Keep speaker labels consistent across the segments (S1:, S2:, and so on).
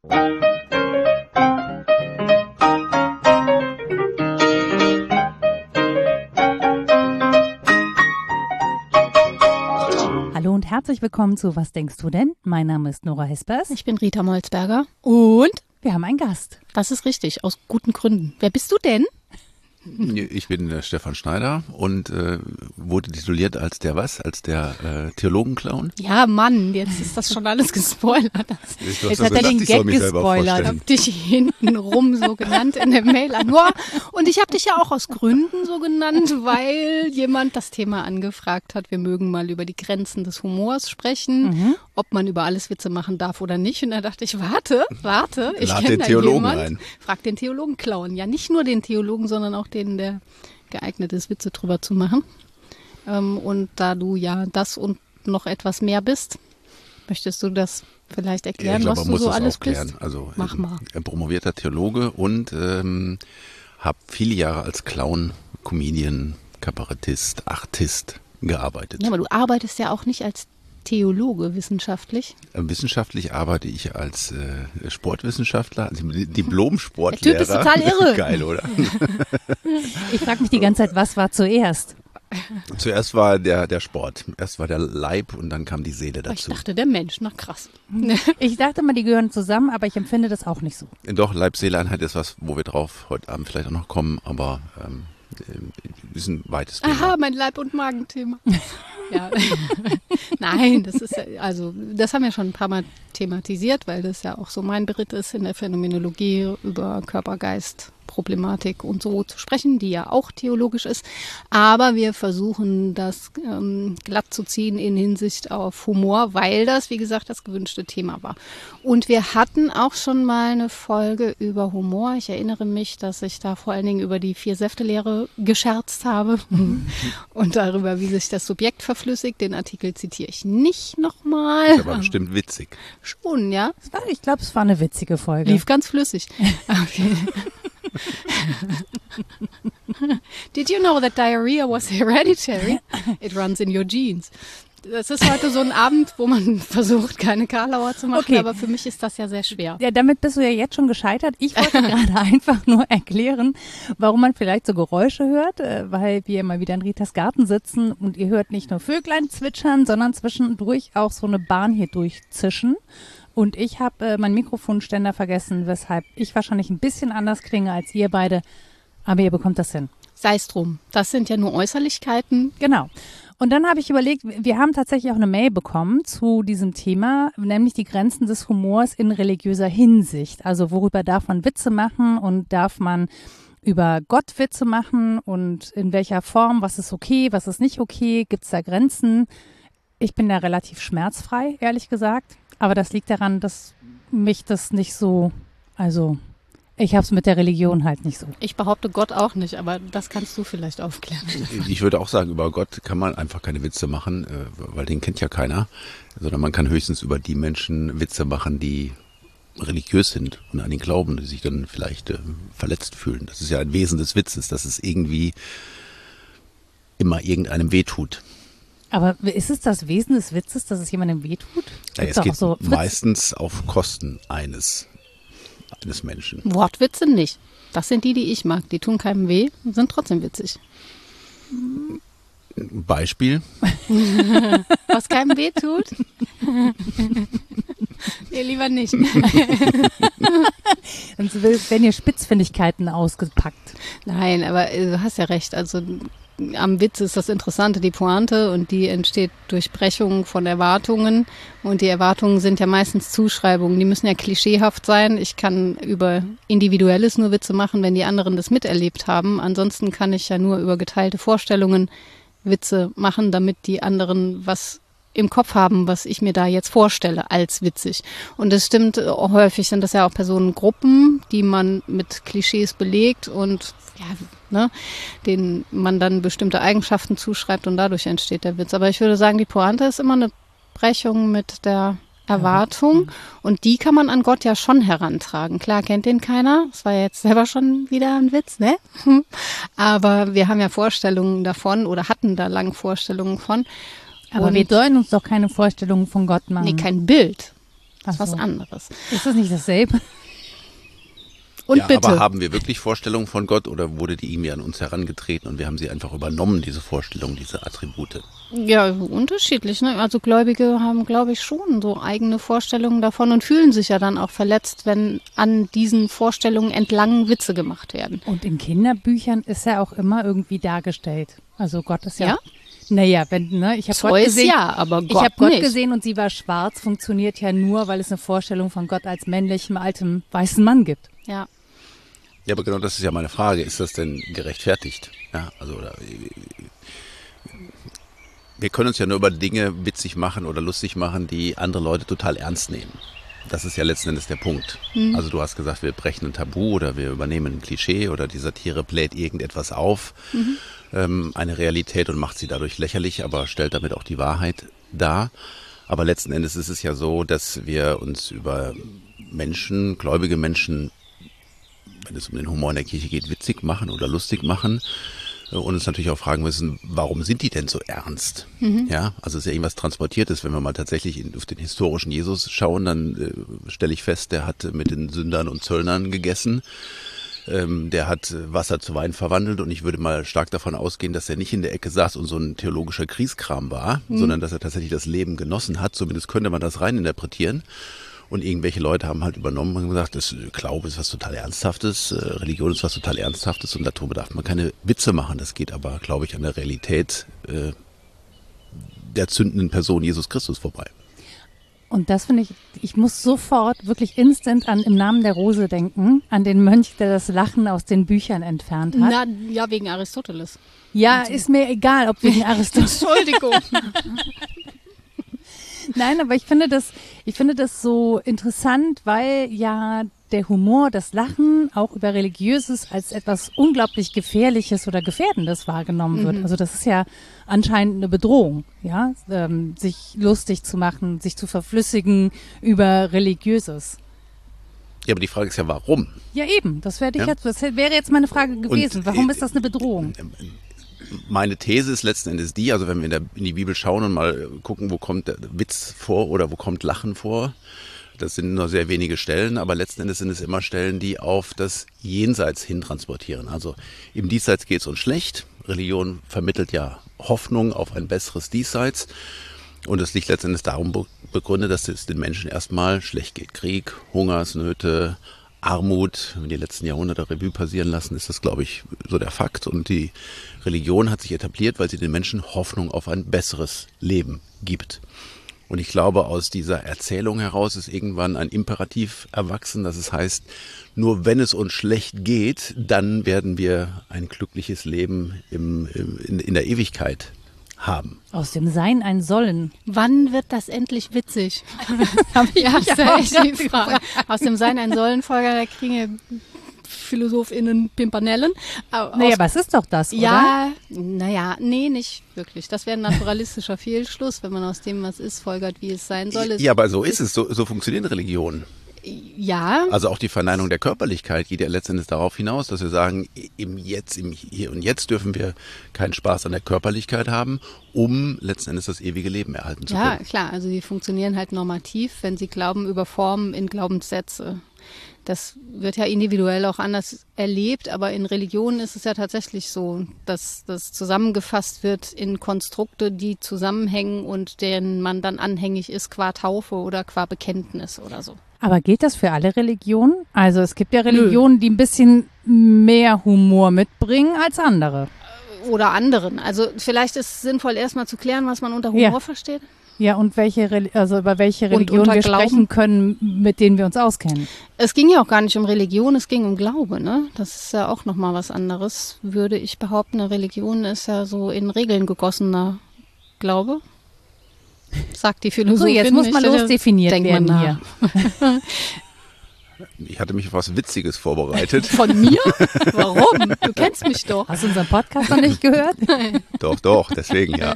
S1: Hallo und herzlich willkommen zu Was denkst du denn? Mein Name ist Nora Hespers.
S2: Ich bin Rita Molzberger und
S1: wir haben einen Gast.
S2: das ist richtig, aus guten Gründen. Wer bist du denn?
S3: Ich bin Stefan Schneider und wurde tituliert als der was? Als der Theologenclown?
S2: Ja, Mann, jetzt ist das schon alles gespoilert.
S1: Jetzt hat er den Gag gespoilert.
S2: Ich habe dich hinten rum so genannt in der Mail an Noah. Und ich habe dich ja auch aus Gründen so genannt, weil jemand das Thema angefragt hat. Wir mögen mal über die Grenzen des Humors sprechen, ob man über alles Witze machen darf oder nicht. Und da dachte ich, warte, ich
S3: Lad
S2: kenne
S3: den
S2: da
S3: Theologen
S2: jemand.
S3: ein.
S2: Frag den Theologen-Clown. Ja, nicht nur den Theologen, sondern auch den, der geeignet ist, Witze drüber zu machen. Und da du ja das und noch etwas mehr bist, möchtest du das vielleicht erklären,
S3: ja, ich glaube,
S2: was
S3: man
S2: du
S3: muss
S2: so
S3: das
S2: alles
S3: aufklären.
S2: bist?
S3: Also
S2: Mach mal.
S3: Promovierter Theologe und habe viele Jahre als Clown, Comedian, Kabarettist, Artist gearbeitet.
S2: Ja, aber du arbeitest ja auch nicht als Theologe wissenschaftlich.
S3: Wissenschaftlich arbeite ich als Sportwissenschaftler, also Diplom-Sportlehrer.
S2: Der Typ ist total irre.
S3: Geil, oder?
S1: Ich frage mich die ganze Zeit, was war zuerst?
S3: Zuerst war der Sport, erst war der Leib und dann kam die Seele
S2: Ich
S3: dazu.
S2: dachte, der Mensch, na krass.
S1: Ich dachte mal, die gehören zusammen, aber ich empfinde das auch nicht so.
S3: Doch, Leib-Seele-Einheit ist was, wo wir drauf heute Abend vielleicht auch noch kommen, aber ist ein weites Thema.
S2: Aha, mein Leib- und Magenthema. Ja. Nein, das ist ja, also das haben wir schon ein paar Mal thematisiert, weil das ja auch so mein Beritt ist in der Phänomenologie über Körper, Geist, Problematik und so zu sprechen, die ja auch theologisch ist. Aber wir versuchen das glatt zu ziehen in Hinsicht auf Humor, weil das, wie gesagt, das gewünschte Thema war. Und wir hatten auch schon mal eine Folge über Humor. Ich erinnere mich, dass ich da vor allen Dingen über die 4-Säfte-Lehre gescherzt habe und darüber, wie sich das Subjekt verflüssigt. Den Artikel zitiere ich nicht nochmal.
S3: Ist aber bestimmt witzig.
S2: Schon, ja.
S1: Ich glaube, es war eine witzige Folge.
S2: Lief ganz flüssig. Okay. Did you know that diarrhea was hereditary? It runs in your genes. Das ist heute so ein Abend, wo man versucht, keine Karlauer zu machen,
S1: Okay.
S2: aber für mich ist das ja sehr schwer.
S1: Ja, damit bist du ja jetzt schon gescheitert. Ich wollte gerade einfach nur erklären, warum man vielleicht so Geräusche hört, weil wir mal wieder in Ritas Garten sitzen und ihr hört nicht nur Vöglein zwitschern, sondern zwischendurch auch so eine Bahn hier durchzischen. Und ich habe meinen Mikrofonständer vergessen, weshalb ich wahrscheinlich ein bisschen anders klinge als ihr beide. Aber ihr bekommt das hin.
S2: Sei es drum. Das sind ja nur Äußerlichkeiten.
S1: Genau. Und dann habe ich überlegt, wir haben tatsächlich auch eine Mail bekommen zu diesem Thema, nämlich die Grenzen des Humors in religiöser Hinsicht. Also worüber darf man Witze machen und darf man über Gott Witze machen und in welcher Form, was ist okay, was ist nicht okay, gibt es da Grenzen? Ich bin da relativ schmerzfrei, ehrlich gesagt. Aber das liegt daran, dass mich das nicht so, also ich habe es mit der Religion halt nicht so.
S2: Ich behaupte Gott auch nicht, aber das kannst du vielleicht aufklären.
S3: Ich würde auch sagen, über Gott kann man einfach keine Witze machen, weil den kennt ja keiner. Sondern man kann höchstens über die Menschen Witze machen, die religiös sind und an ihn glauben, die sich dann vielleicht verletzt fühlen. Das ist ja ein Wesen des Witzes, dass es irgendwie immer irgendeinem wehtut.
S1: Aber ist es das Wesen des Witzes, dass es jemandem wehtut?
S3: Ja, es geht meistens auf Kosten eines Menschen.
S2: Wortwitze nicht. Das sind die ich mag. Die tun keinem weh und sind trotzdem witzig.
S3: Beispiel?
S2: Was keinem weh tut? Nee, lieber nicht.
S1: Sonst werden hier Spitzfindigkeiten ausgepackt.
S2: Nein, aber du hast ja recht. Also am Witz ist das Interessante, die Pointe, und die entsteht durch Brechung von Erwartungen. Und die Erwartungen sind ja meistens Zuschreibungen. Die müssen ja klischeehaft sein. Ich kann über Individuelles nur Witze machen, wenn die anderen das miterlebt haben. Ansonsten kann ich ja nur über geteilte Vorstellungen Witze machen, damit die anderen was im Kopf haben, was ich mir da jetzt vorstelle als witzig. Und es stimmt, häufig sind das ja auch Personengruppen, die man mit Klischees belegt und ja, ne, denen man dann bestimmte Eigenschaften zuschreibt und dadurch entsteht der Witz. Aber ich würde sagen, die Pointe ist immer eine Brechung mit der Erwartung und die kann man an Gott ja schon herantragen. Klar, kennt den keiner. Das war jetzt selber schon wieder ein Witz, ne? Aber wir haben ja Vorstellungen davon oder hatten da lang Vorstellungen von.
S1: Aber wir sollen uns doch keine Vorstellungen von Gott machen.
S2: Nee, kein Bild. Das ist was
S1: so.
S2: anderes.
S1: Ist das nicht dasselbe?
S2: Und
S3: ja,
S2: bitte.
S3: aber haben wir wirklich Vorstellungen von Gott oder wurde die irgendwie an uns herangetreten und wir haben sie einfach übernommen, diese Vorstellung, diese Attribute?
S2: Ja, unterschiedlich. Ne? Also Gläubige haben, glaube ich, schon so eigene Vorstellungen davon und fühlen sich ja dann auch verletzt, wenn an diesen Vorstellungen entlang Witze gemacht werden.
S1: Und in Kinderbüchern ist er auch immer irgendwie dargestellt. Also Gott ist ja.
S2: Ja?
S1: Naja, ich habe Gott
S2: Zeus
S1: gesehen.
S2: ja, aber
S1: Ich habe
S2: Gott
S1: Gott
S2: nicht.
S1: gesehen und sie war schwarz. Funktioniert ja nur, weil es eine Vorstellung von Gott als männlichem, altem, weißen Mann gibt.
S2: Ja.
S3: Ja, aber genau das ist ja meine Frage. Ist das denn gerechtfertigt? Ja, also wir können uns ja nur über Dinge witzig machen oder lustig machen, die andere Leute total ernst nehmen. Das ist ja letzten Endes der Punkt. Also du hast gesagt, wir brechen ein Tabu oder wir übernehmen ein Klischee oder die Satire bläht irgendetwas auf, eine Realität und macht sie dadurch lächerlich, aber stellt damit auch die Wahrheit dar. Aber letzten Endes ist es ja so, dass wir uns über Menschen, gläubige Menschen, wenn es um den Humor in der Kirche geht, witzig machen oder lustig machen und uns natürlich auch fragen müssen, warum sind die denn so ernst? Ja, also es ist ja irgendwas Transportiertes. Wenn wir mal tatsächlich auf den historischen Jesus schauen, dann stelle ich fest, der hat mit den Sündern und Zöllnern gegessen. Der hat Wasser zu Wein verwandelt und ich würde mal stark davon ausgehen, dass er nicht in der Ecke saß und so ein theologischer Kriegskram war, sondern dass er tatsächlich das Leben genossen hat. Zumindest könnte man das rein interpretieren. Und irgendwelche Leute haben halt übernommen und gesagt, das Glaube ist was total Ernsthaftes, Religion ist was total Ernsthaftes und darüber darf man keine Witze machen. Das geht aber, glaube ich, an der Realität der zündenden Person Jesus Christus vorbei.
S1: Und das finde ich muss sofort wirklich instant an Im Namen der Rose denken, an den Mönch, der das Lachen aus den Büchern entfernt hat.
S2: Na, ja, wegen Aristoteles.
S1: Ja, ist mir egal, ob wegen Aristoteles.
S2: Entschuldigung.
S1: Nein, aber ich finde das so interessant, weil ja der Humor, das Lachen auch über Religiöses als etwas unglaublich Gefährliches oder Gefährdendes wahrgenommen wird. Also das ist ja anscheinend eine Bedrohung, ja, sich lustig zu machen, sich zu verflüssigen über Religiöses.
S3: Ja, aber die Frage ist ja, warum?
S1: Ja, eben. Das wäre jetzt meine Frage gewesen. Warum ist das eine Bedrohung?
S3: Meine These ist letzten Endes die, also wenn wir in die Bibel schauen und mal gucken, wo kommt der Witz vor oder wo kommt Lachen vor, das sind nur sehr wenige Stellen, aber letzten Endes sind es immer Stellen, die auf das Jenseits hin transportieren. Also im Diesseits geht es uns schlecht. Religion vermittelt ja Hoffnung auf ein besseres Diesseits. Und es liegt letzten Endes darum begründet, dass es den Menschen erstmal schlecht geht. Krieg, Hungersnöte, Armut, wenn wir die letzten Jahrhunderte Revue passieren lassen, ist das, glaube ich, so der Fakt. Und die Religion hat sich etabliert, weil sie den Menschen Hoffnung auf ein besseres Leben gibt. Und ich glaube, aus dieser Erzählung heraus ist irgendwann ein Imperativ erwachsen, dass es heißt, nur wenn es uns schlecht geht, dann werden wir ein glückliches Leben in der Ewigkeit haben.
S1: Aus dem Sein ein Sollen.
S2: Wann wird das endlich witzig? Ja, das ist ja echt die Frage. Aus dem Sein ein Sollenfolger, da kriegen ja PhilosophInnen Pimpanellen.
S1: Naja, aber es ist doch das, oder?
S2: Ja, naja, nee, nicht wirklich. Das wäre ein naturalistischer Fehlschluss, wenn man aus dem, was ist, folgert, wie es sein soll.
S3: Ja, aber so ist es. So funktionieren Religionen.
S2: Ja.
S3: Also auch die Verneinung der Körperlichkeit geht ja letztendlich darauf hinaus, dass wir sagen, im Hier und Jetzt dürfen wir keinen Spaß an der Körperlichkeit haben, um letzten Endes das ewige Leben erhalten zu können.
S2: Ja, klar. Also die funktionieren halt normativ, wenn sie Glauben überformen in Glaubenssätze. Das wird ja individuell auch anders erlebt, aber in Religionen ist es ja tatsächlich so, dass das zusammengefasst wird in Konstrukte, die zusammenhängen und denen man dann anhängig ist qua Taufe oder qua Bekenntnis oder so.
S1: Aber gilt das für alle Religionen? Also es gibt ja Religionen, die ein bisschen mehr Humor mitbringen als andere.
S2: Oder anderen. Also vielleicht ist es sinnvoll, erstmal zu klären, was man unter Humor versteht.
S1: Ja, und über welche Religion wir
S2: Glauben
S1: sprechen können, mit denen wir uns auskennen.
S2: Es ging ja auch gar nicht um Religion, es ging um Glaube, ne? Das ist ja auch nochmal was anderes, würde ich behaupten. Eine Religion ist ja so in Regeln gegossener Glaube. Sagt die Philosophin.
S1: So, jetzt muss man losdefiniert werden hier.
S3: Ich hatte mich auf was Witziges vorbereitet.
S2: Von mir? Warum? Du kennst mich doch.
S1: Hast du unseren Podcast noch nicht gehört?
S3: Doch, deswegen ja.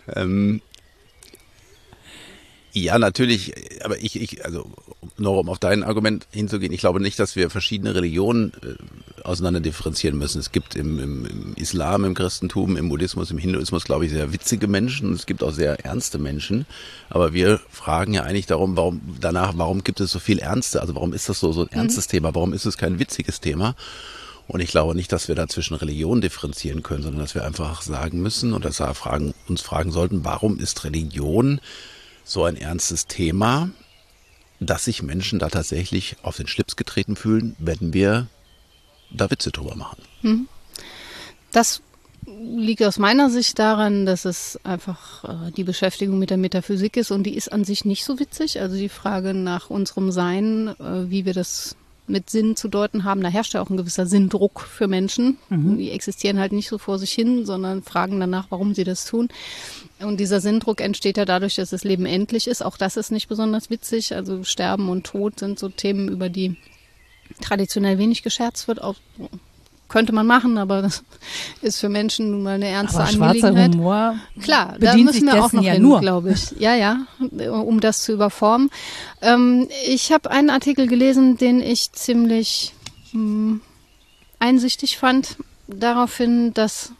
S3: Ja, natürlich, aber also nur um auf dein Argument hinzugehen, ich glaube nicht, dass wir verschiedene Religionen auseinander differenzieren müssen. Es gibt im Islam, im Christentum, im Buddhismus, im Hinduismus, glaube ich, sehr witzige Menschen. Es gibt auch sehr ernste Menschen. Aber wir fragen ja eigentlich warum gibt es so viel Ernste? Also warum ist das so ein ernstes Thema? Warum ist es kein witziges Thema? Und ich glaube nicht, dass wir da zwischen Religionen differenzieren können, sondern dass wir einfach sagen müssen oder uns fragen sollten, warum ist Religion so ein ernstes Thema, dass sich Menschen da tatsächlich auf den Schlips getreten fühlen, wenn wir da Witze drüber machen.
S2: Das liegt aus meiner Sicht daran, dass es einfach die Beschäftigung mit der Metaphysik ist und die ist an sich nicht so witzig. Also die Frage nach unserem Sein, wie wir das mit Sinn zu deuten haben, da herrscht ja auch ein gewisser Sinndruck für Menschen. Die existieren halt nicht so vor sich hin, sondern fragen danach, warum sie das tun. Und dieser Sinndruck entsteht ja dadurch, dass das Leben endlich ist. Auch das ist nicht besonders witzig. Also Sterben und Tod sind so Themen, über die traditionell wenig gescherzt wird. Auch könnte man machen, aber das ist für Menschen nun mal eine ernste Angelegenheit.
S1: Schwarzer Humor.
S2: Klar, da müssen wir auch noch hin, glaube ich. Ja, um das zu überformen. Ich habe einen Artikel gelesen, den ich ziemlich einsichtig fand, daraufhin, dass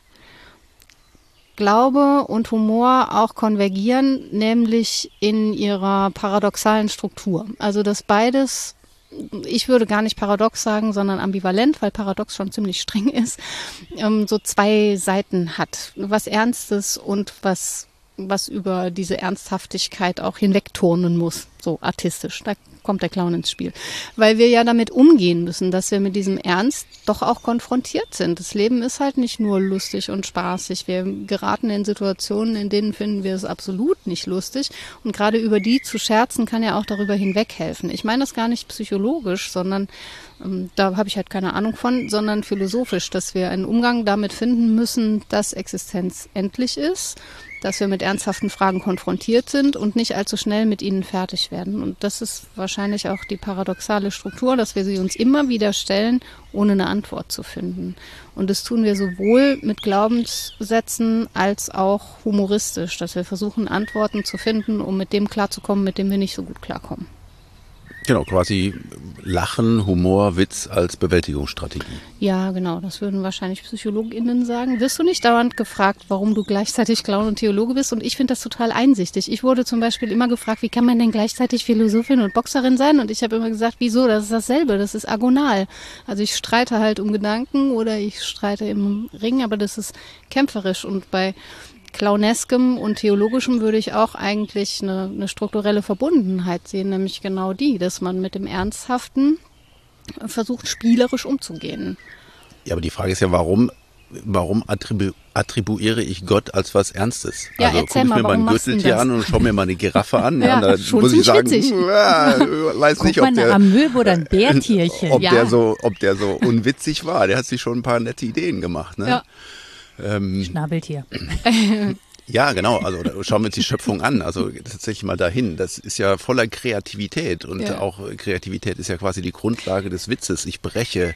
S2: Glaube und Humor auch konvergieren, nämlich in ihrer paradoxalen Struktur. Also dass beides, ich würde gar nicht paradox sagen, sondern ambivalent, weil paradox schon ziemlich streng ist, so zwei Seiten hat. Was Ernstes und was über diese Ernsthaftigkeit auch hinwegturnen muss, so artistisch. Da kommt der Clown ins Spiel. Weil wir ja damit umgehen müssen, dass wir mit diesem Ernst doch auch konfrontiert sind. Das Leben ist halt nicht nur lustig und spaßig. Wir geraten in Situationen, in denen finden wir es absolut nicht lustig. Und gerade über die zu scherzen, kann ja auch darüber hinweghelfen. Ich meine das gar nicht psychologisch, sondern da habe ich halt keine Ahnung von, sondern philosophisch, dass wir einen Umgang damit finden müssen, dass Existenz endlich ist, dass wir mit ernsthaften Fragen konfrontiert sind und nicht allzu schnell mit ihnen fertig werden. Und das ist wahrscheinlich auch die paradoxale Struktur, dass wir sie uns immer wieder stellen, ohne eine Antwort zu finden. Und das tun wir sowohl mit Glaubenssätzen als auch humoristisch, dass wir versuchen, Antworten zu finden, um mit dem klarzukommen, mit dem wir nicht so gut klarkommen.
S3: Genau, quasi Lachen, Humor, Witz als Bewältigungsstrategie.
S2: Ja, genau, das würden wahrscheinlich PsychologInnen sagen. Wirst du nicht dauernd gefragt, warum du gleichzeitig Clown und Theologe bist? Und ich finde das total einsichtig. Ich wurde zum Beispiel immer gefragt, wie kann man denn gleichzeitig Philosophin und Boxerin sein? Und ich habe immer gesagt, wieso? Das ist dasselbe, das ist agonal. Also ich streite halt um Gedanken oder ich streite im Ring, aber das ist kämpferisch. Und bei Clowneskem und Theologischem würde ich auch eigentlich eine strukturelle Verbundenheit sehen, nämlich genau die, dass man mit dem Ernsthaften versucht, spielerisch umzugehen.
S3: Ja, aber die Frage ist ja, warum attribuiere ich Gott als was Ernstes?
S2: Ja,
S3: also gucke ich mir mal ein Gürteltier an und schaue mir mal eine Giraffe an.
S2: Ja,
S3: da muss ich sagen, weiß nicht, ob der
S1: Amöbe oder ein Bärtierchen.
S3: ob der so unwitzig war. Der hat sich schon ein paar nette Ideen gemacht. Ne?
S2: Ja.
S1: Schnabeltier.
S3: Ja, genau. Also schauen wir uns die Schöpfung an. Also tatsächlich mal dahin. Das ist ja voller Kreativität und auch Kreativität ist ja quasi die Grundlage des Witzes. Ich breche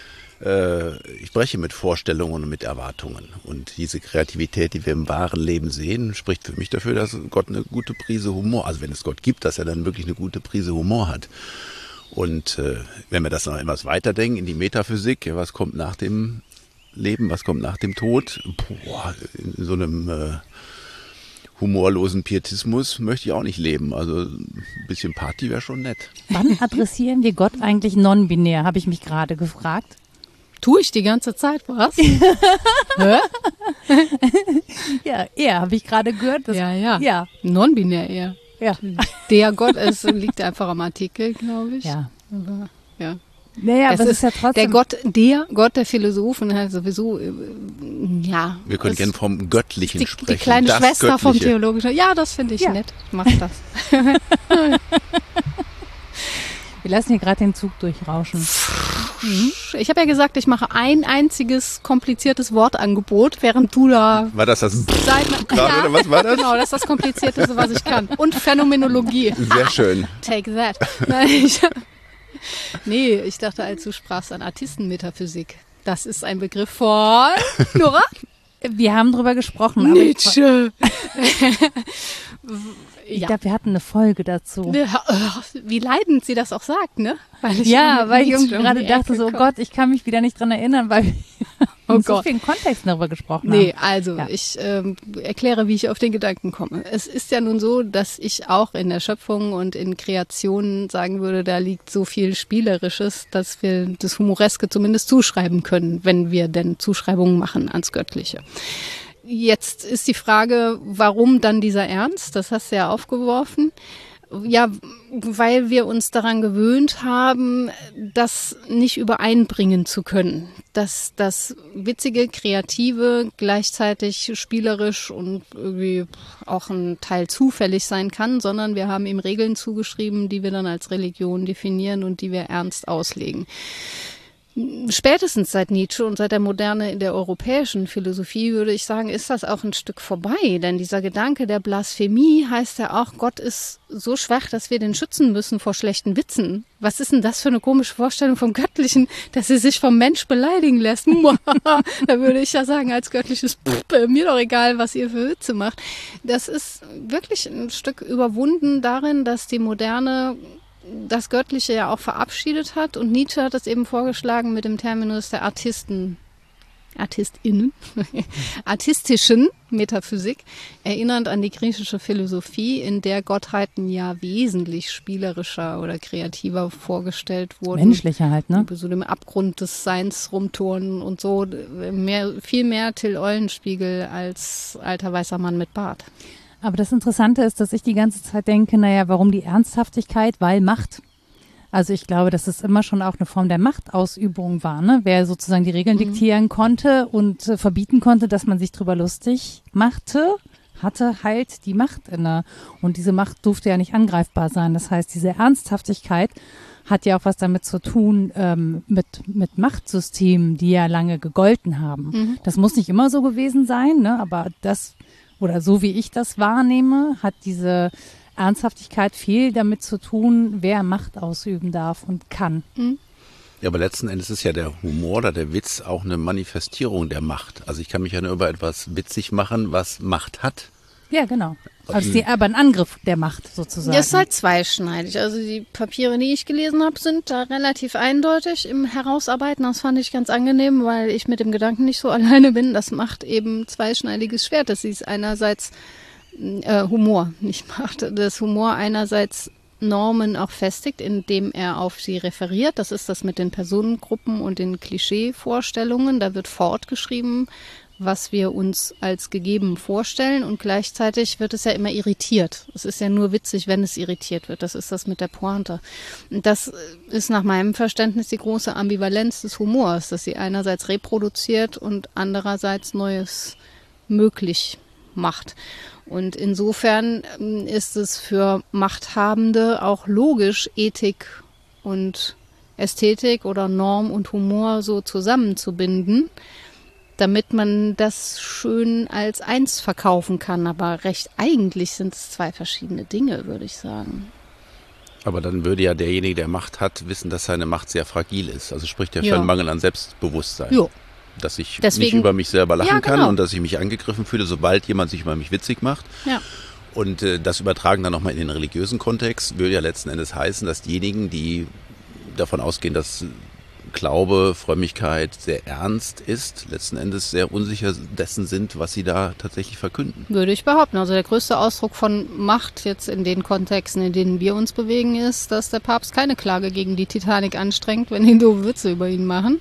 S3: mit Vorstellungen und mit Erwartungen. Und diese Kreativität, die wir im wahren Leben sehen, spricht für mich dafür, dass Gott eine gute Prise Humor, also wenn es Gott gibt, dass er dann wirklich eine gute Prise Humor hat. Und wenn wir das noch etwas weiterdenken in die Metaphysik, ja, was kommt nach dem Leben, was kommt nach dem Tod? In so einem humorlosen Pietismus möchte ich auch nicht leben. Also ein bisschen Party wäre schon nett.
S1: Wann adressieren wir Gott eigentlich non-binär, habe ich mich gerade gefragt.
S2: Tue ich die ganze Zeit, was?
S1: Ja, er, habe ich gerade gehört.
S2: Ja. Non-binär eher.
S1: Ja.
S2: Der Gott liegt einfach am Artikel, glaube ich.
S1: Ja.
S2: Aber, ja.
S1: Naja, aber es ist ja trotzdem...
S2: Der Gott der Philosophen halt sowieso, ja.
S3: Wir können gerne vom Göttlichen sprechen.
S2: Die kleine
S3: das
S2: Schwester
S3: Göttliche.
S2: vom Theologischen. Ja, das finde ich nett. Mach das.
S1: Wir lassen hier gerade den Zug durchrauschen.
S2: Ich habe ja gesagt, ich mache ein einziges kompliziertes Wortangebot, während du da...
S3: War das gerade,
S2: ja,
S3: oder was war das?
S2: Genau, das ist das Komplizierteste, was ich kann. Und Phänomenologie.
S3: Sehr schön.
S2: Take that. Nee, ich dachte, als du sprachst an Artistenmetaphysik. Das ist ein Begriff von Nora?
S1: Wir haben drüber gesprochen.
S2: Nietzsche.
S1: Ich glaube, wir hatten eine Folge dazu.
S2: Wie leidend sie das auch sagt, ne?
S1: Weil ich irgendwie gerade dachte, so, oh Gott, ich kann mich wieder nicht dran erinnern, weil wir in so vielen Kontexten darüber gesprochen haben.
S2: Nee, also ich erkläre, wie ich auf den Gedanken komme. Es ist ja nun so, dass ich auch in der Schöpfung und in Kreationen sagen würde, da liegt so viel Spielerisches, dass wir das Humoreske zumindest zuschreiben können, wenn wir denn Zuschreibungen machen ans Göttliche. Jetzt ist die Frage, warum dann dieser Ernst? Das hast du ja aufgeworfen. Ja, weil wir uns daran gewöhnt haben, das nicht übereinbringen zu können. Dass das Witzige, Kreative gleichzeitig spielerisch und irgendwie auch ein Teil zufällig sein kann, sondern wir haben ihm Regeln zugeschrieben, die wir dann als Religion definieren und die wir ernst auslegen. Spätestens seit Nietzsche und seit der Moderne in der europäischen Philosophie, würde ich sagen, ist das auch ein Stück vorbei. Denn dieser Gedanke der Blasphemie heißt ja auch, Gott ist so schwach, dass wir den schützen müssen vor schlechten Witzen. Was ist denn das für eine komische Vorstellung vom Göttlichen, dass er sich vom Mensch beleidigen lässt? Da würde ich ja sagen, als göttliches mir doch egal, was ihr für Witze macht. Das ist wirklich ein Stück überwunden darin, dass die Moderne das Göttliche ja auch verabschiedet hat, und Nietzsche hat es eben vorgeschlagen mit dem Terminus der artistischen Metaphysik, erinnernd an die griechische Philosophie, in der Gottheiten ja wesentlich spielerischer oder kreativer vorgestellt wurden.
S1: Menschlicher halt, ne?
S2: So dem Abgrund des Seins rumturnen und so, viel mehr Till Eulenspiegel als alter weißer Mann mit Bart.
S1: Aber das Interessante ist, dass ich die ganze Zeit denke, naja, warum die Ernsthaftigkeit? Weil Macht. Also ich glaube, dass es immer schon auch eine Form der Machtausübung war, ne? Wer sozusagen die Regeln diktieren konnte und verbieten konnte, dass man sich drüber lustig machte, hatte halt die Macht inne. Und diese Macht durfte ja nicht angreifbar sein. Das heißt, diese Ernsthaftigkeit hat ja auch was damit zu tun, mit Machtsystemen, die ja lange gegolten haben. Das muss nicht immer so gewesen sein, ne? Aber das, oder so wie ich das wahrnehme, hat diese Ernsthaftigkeit viel damit zu tun, wer Macht ausüben darf und kann.
S3: Ja, aber letzten Endes ist ja der Humor oder der Witz auch eine Manifestierung der Macht. Also ich kann mich ja nur über etwas witzig machen, was Macht hat.
S1: Ja, genau. Also aber ein Angriff der Macht sozusagen.
S2: Das ist halt zweischneidig. Also die Papiere, die ich gelesen habe, sind da relativ eindeutig im Herausarbeiten. Das fand ich ganz angenehm, weil ich mit dem Gedanken nicht so alleine bin. Das macht eben zweischneidiges Schwert. Das ist einerseits Humor, nicht Macht. Das Humor einerseits Normen auch festigt, indem er auf sie referiert. Das ist das mit den Personengruppen und den Klischeevorstellungen. Da wird fortgeschrieben, was wir uns als gegeben vorstellen, und gleichzeitig wird es ja immer irritiert. Es ist ja nur witzig, wenn es irritiert wird. Das ist das mit der Pointe. Und das ist nach meinem Verständnis die große Ambivalenz des Humors, dass sie einerseits reproduziert und andererseits Neues möglich macht. Und insofern ist es für Machthabende auch logisch, Ethik und Ästhetik oder Norm und Humor so zusammenzubinden, damit man das schön als eins verkaufen kann. Aber recht eigentlich sind es zwei verschiedene Dinge, würde ich sagen.
S3: Aber dann würde ja derjenige, der Macht hat, wissen, dass seine Macht sehr fragil ist. Also spricht ja für
S2: Ja.
S3: einen Mangel an Selbstbewusstsein.
S2: Jo.
S3: Dass ich
S2: Deswegen,
S3: nicht über mich selber lachen
S2: ja,
S3: kann
S2: genau.
S3: und dass ich mich angegriffen fühle, sobald jemand sich über mich witzig macht.
S2: Ja.
S3: Und das Übertragen dann nochmal in den religiösen Kontext würde ja letzten Endes heißen, dass diejenigen, die davon ausgehen, dass Glaube, Frömmigkeit sehr ernst ist, letzten Endes sehr unsicher dessen sind, was sie da tatsächlich verkünden.
S2: Würde ich behaupten. Also der größte Ausdruck von Macht jetzt in den Kontexten, in denen wir uns bewegen, ist, dass der Papst keine Klage gegen die Titanic anstrengt, wenn die doofe Witze über ihn machen.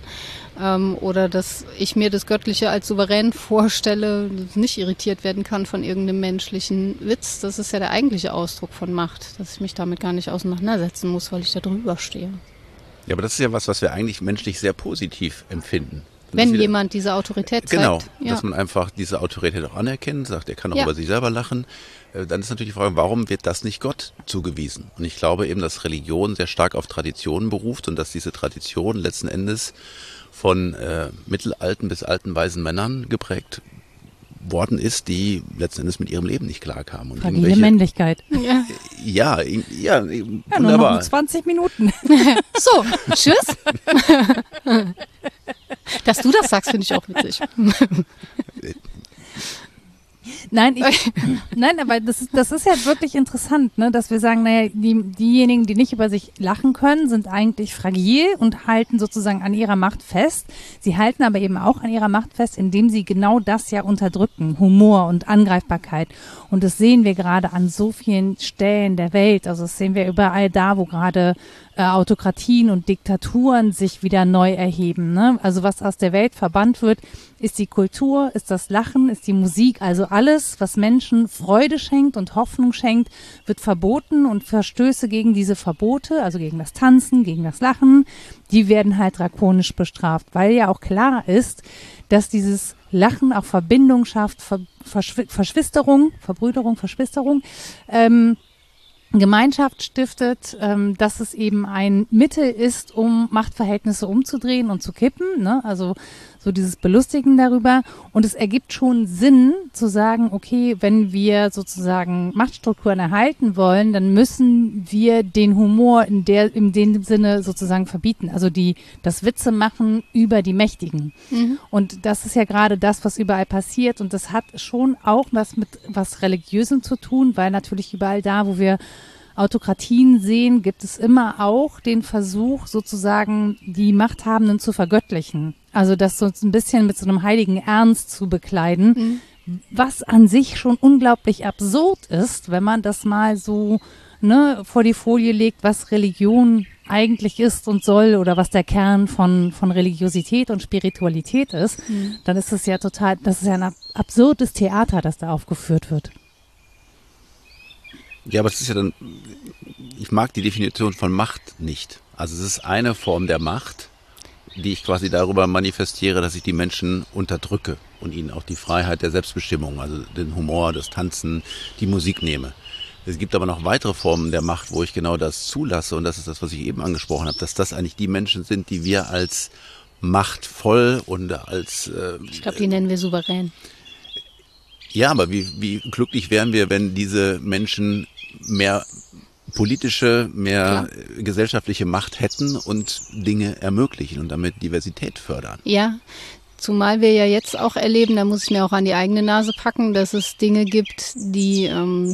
S2: Oder dass ich mir das Göttliche als souverän vorstelle, das nicht irritiert werden kann von irgendeinem menschlichen Witz. Das ist ja der eigentliche Ausdruck von Macht, dass ich mich damit gar nicht auseinandersetzen muss, weil ich da drüber stehe.
S3: Ja, aber das ist ja was wir eigentlich menschlich sehr positiv empfinden.
S2: Wenn jemand diese Autorität zeigt.
S3: Genau,
S2: ja.
S3: dass man einfach diese Autorität auch anerkennt, sagt, er kann auch
S2: Ja.
S3: über sich selber lachen. Dann ist natürlich die Frage, warum wird das nicht Gott zugewiesen? Und ich glaube eben, dass Religion sehr stark auf Traditionen beruft und dass diese Tradition letzten Endes von mittelalten bis alten weisen Männern geprägt worden ist, die letzten Endes mit ihrem Leben nicht klarkamen. Und
S1: Fragile Männlichkeit.
S2: Ja.
S3: Ja,
S1: Ja, nur noch
S3: wunderbar.
S1: 20 Minuten.
S2: So, tschüss. Dass du das sagst, finde ich auch witzig.
S1: Nein, aber das ist ja wirklich interessant, ne, dass wir sagen, naja, diejenigen, die nicht über sich lachen können, sind eigentlich fragil und halten sozusagen an ihrer Macht fest. Sie halten aber eben auch an ihrer Macht fest, indem sie genau das ja unterdrücken, Humor und Angreifbarkeit. Und das sehen wir gerade an so vielen Stellen der Welt. Also das sehen wir überall da, wo gerade Autokratien und Diktaturen sich wieder neu erheben. Ne? Also was aus der Welt verbannt wird, ist die Kultur, ist das Lachen, ist die Musik. Also alles, was Menschen Freude schenkt und Hoffnung schenkt, wird verboten, und Verstöße gegen diese Verbote, also gegen das Tanzen, gegen das Lachen, die werden halt drakonisch bestraft, weil ja auch klar ist, dass dieses Lachen auch Verbindung schafft, Verschwisterung, Gemeinschaft stiftet, dass es eben ein Mittel ist, um Machtverhältnisse umzudrehen und zu kippen, ne? Also so dieses Belustigen darüber. Und es ergibt schon Sinn zu sagen, okay, wenn wir sozusagen Machtstrukturen erhalten wollen, dann müssen wir den Humor in dem Sinne sozusagen verbieten. Also das Witze machen über die Mächtigen. Mhm. Und das ist ja gerade das, was überall passiert. Und das hat schon auch was mit was Religiösem zu tun, weil natürlich überall da, wo wir Autokratien sehen, gibt es immer auch den Versuch, sozusagen die Machthabenden zu vergöttlichen. Also das so ein bisschen mit so einem heiligen Ernst zu bekleiden, was an sich schon unglaublich absurd ist, wenn man das mal so vor die Folie legt, was Religion eigentlich ist und soll oder was der Kern von Religiosität und Spiritualität ist. Dann ist es ja das ist ja ein absurdes Theater, das da aufgeführt wird.
S3: Ja, aber es ist ja dann, ich mag die Definition von Macht nicht. Also es ist eine Form der Macht, die ich quasi darüber manifestiere, dass ich die Menschen unterdrücke und ihnen auch die Freiheit der Selbstbestimmung, also den Humor, das Tanzen, die Musik nehme. Es gibt aber noch weitere Formen der Macht, wo ich genau das zulasse, und das ist das, was ich eben angesprochen habe, dass das eigentlich die Menschen sind, die wir als machtvoll und als...
S2: ich glaube, die nennen wir souverän.
S3: Ja, aber wie glücklich wären wir, wenn diese Menschen mehr politische, mehr gesellschaftliche Macht hätten und Dinge ermöglichen und damit Diversität fördern.
S2: Ja, zumal wir ja jetzt auch erleben, da muss ich mir auch an die eigene Nase packen, dass es Dinge gibt, die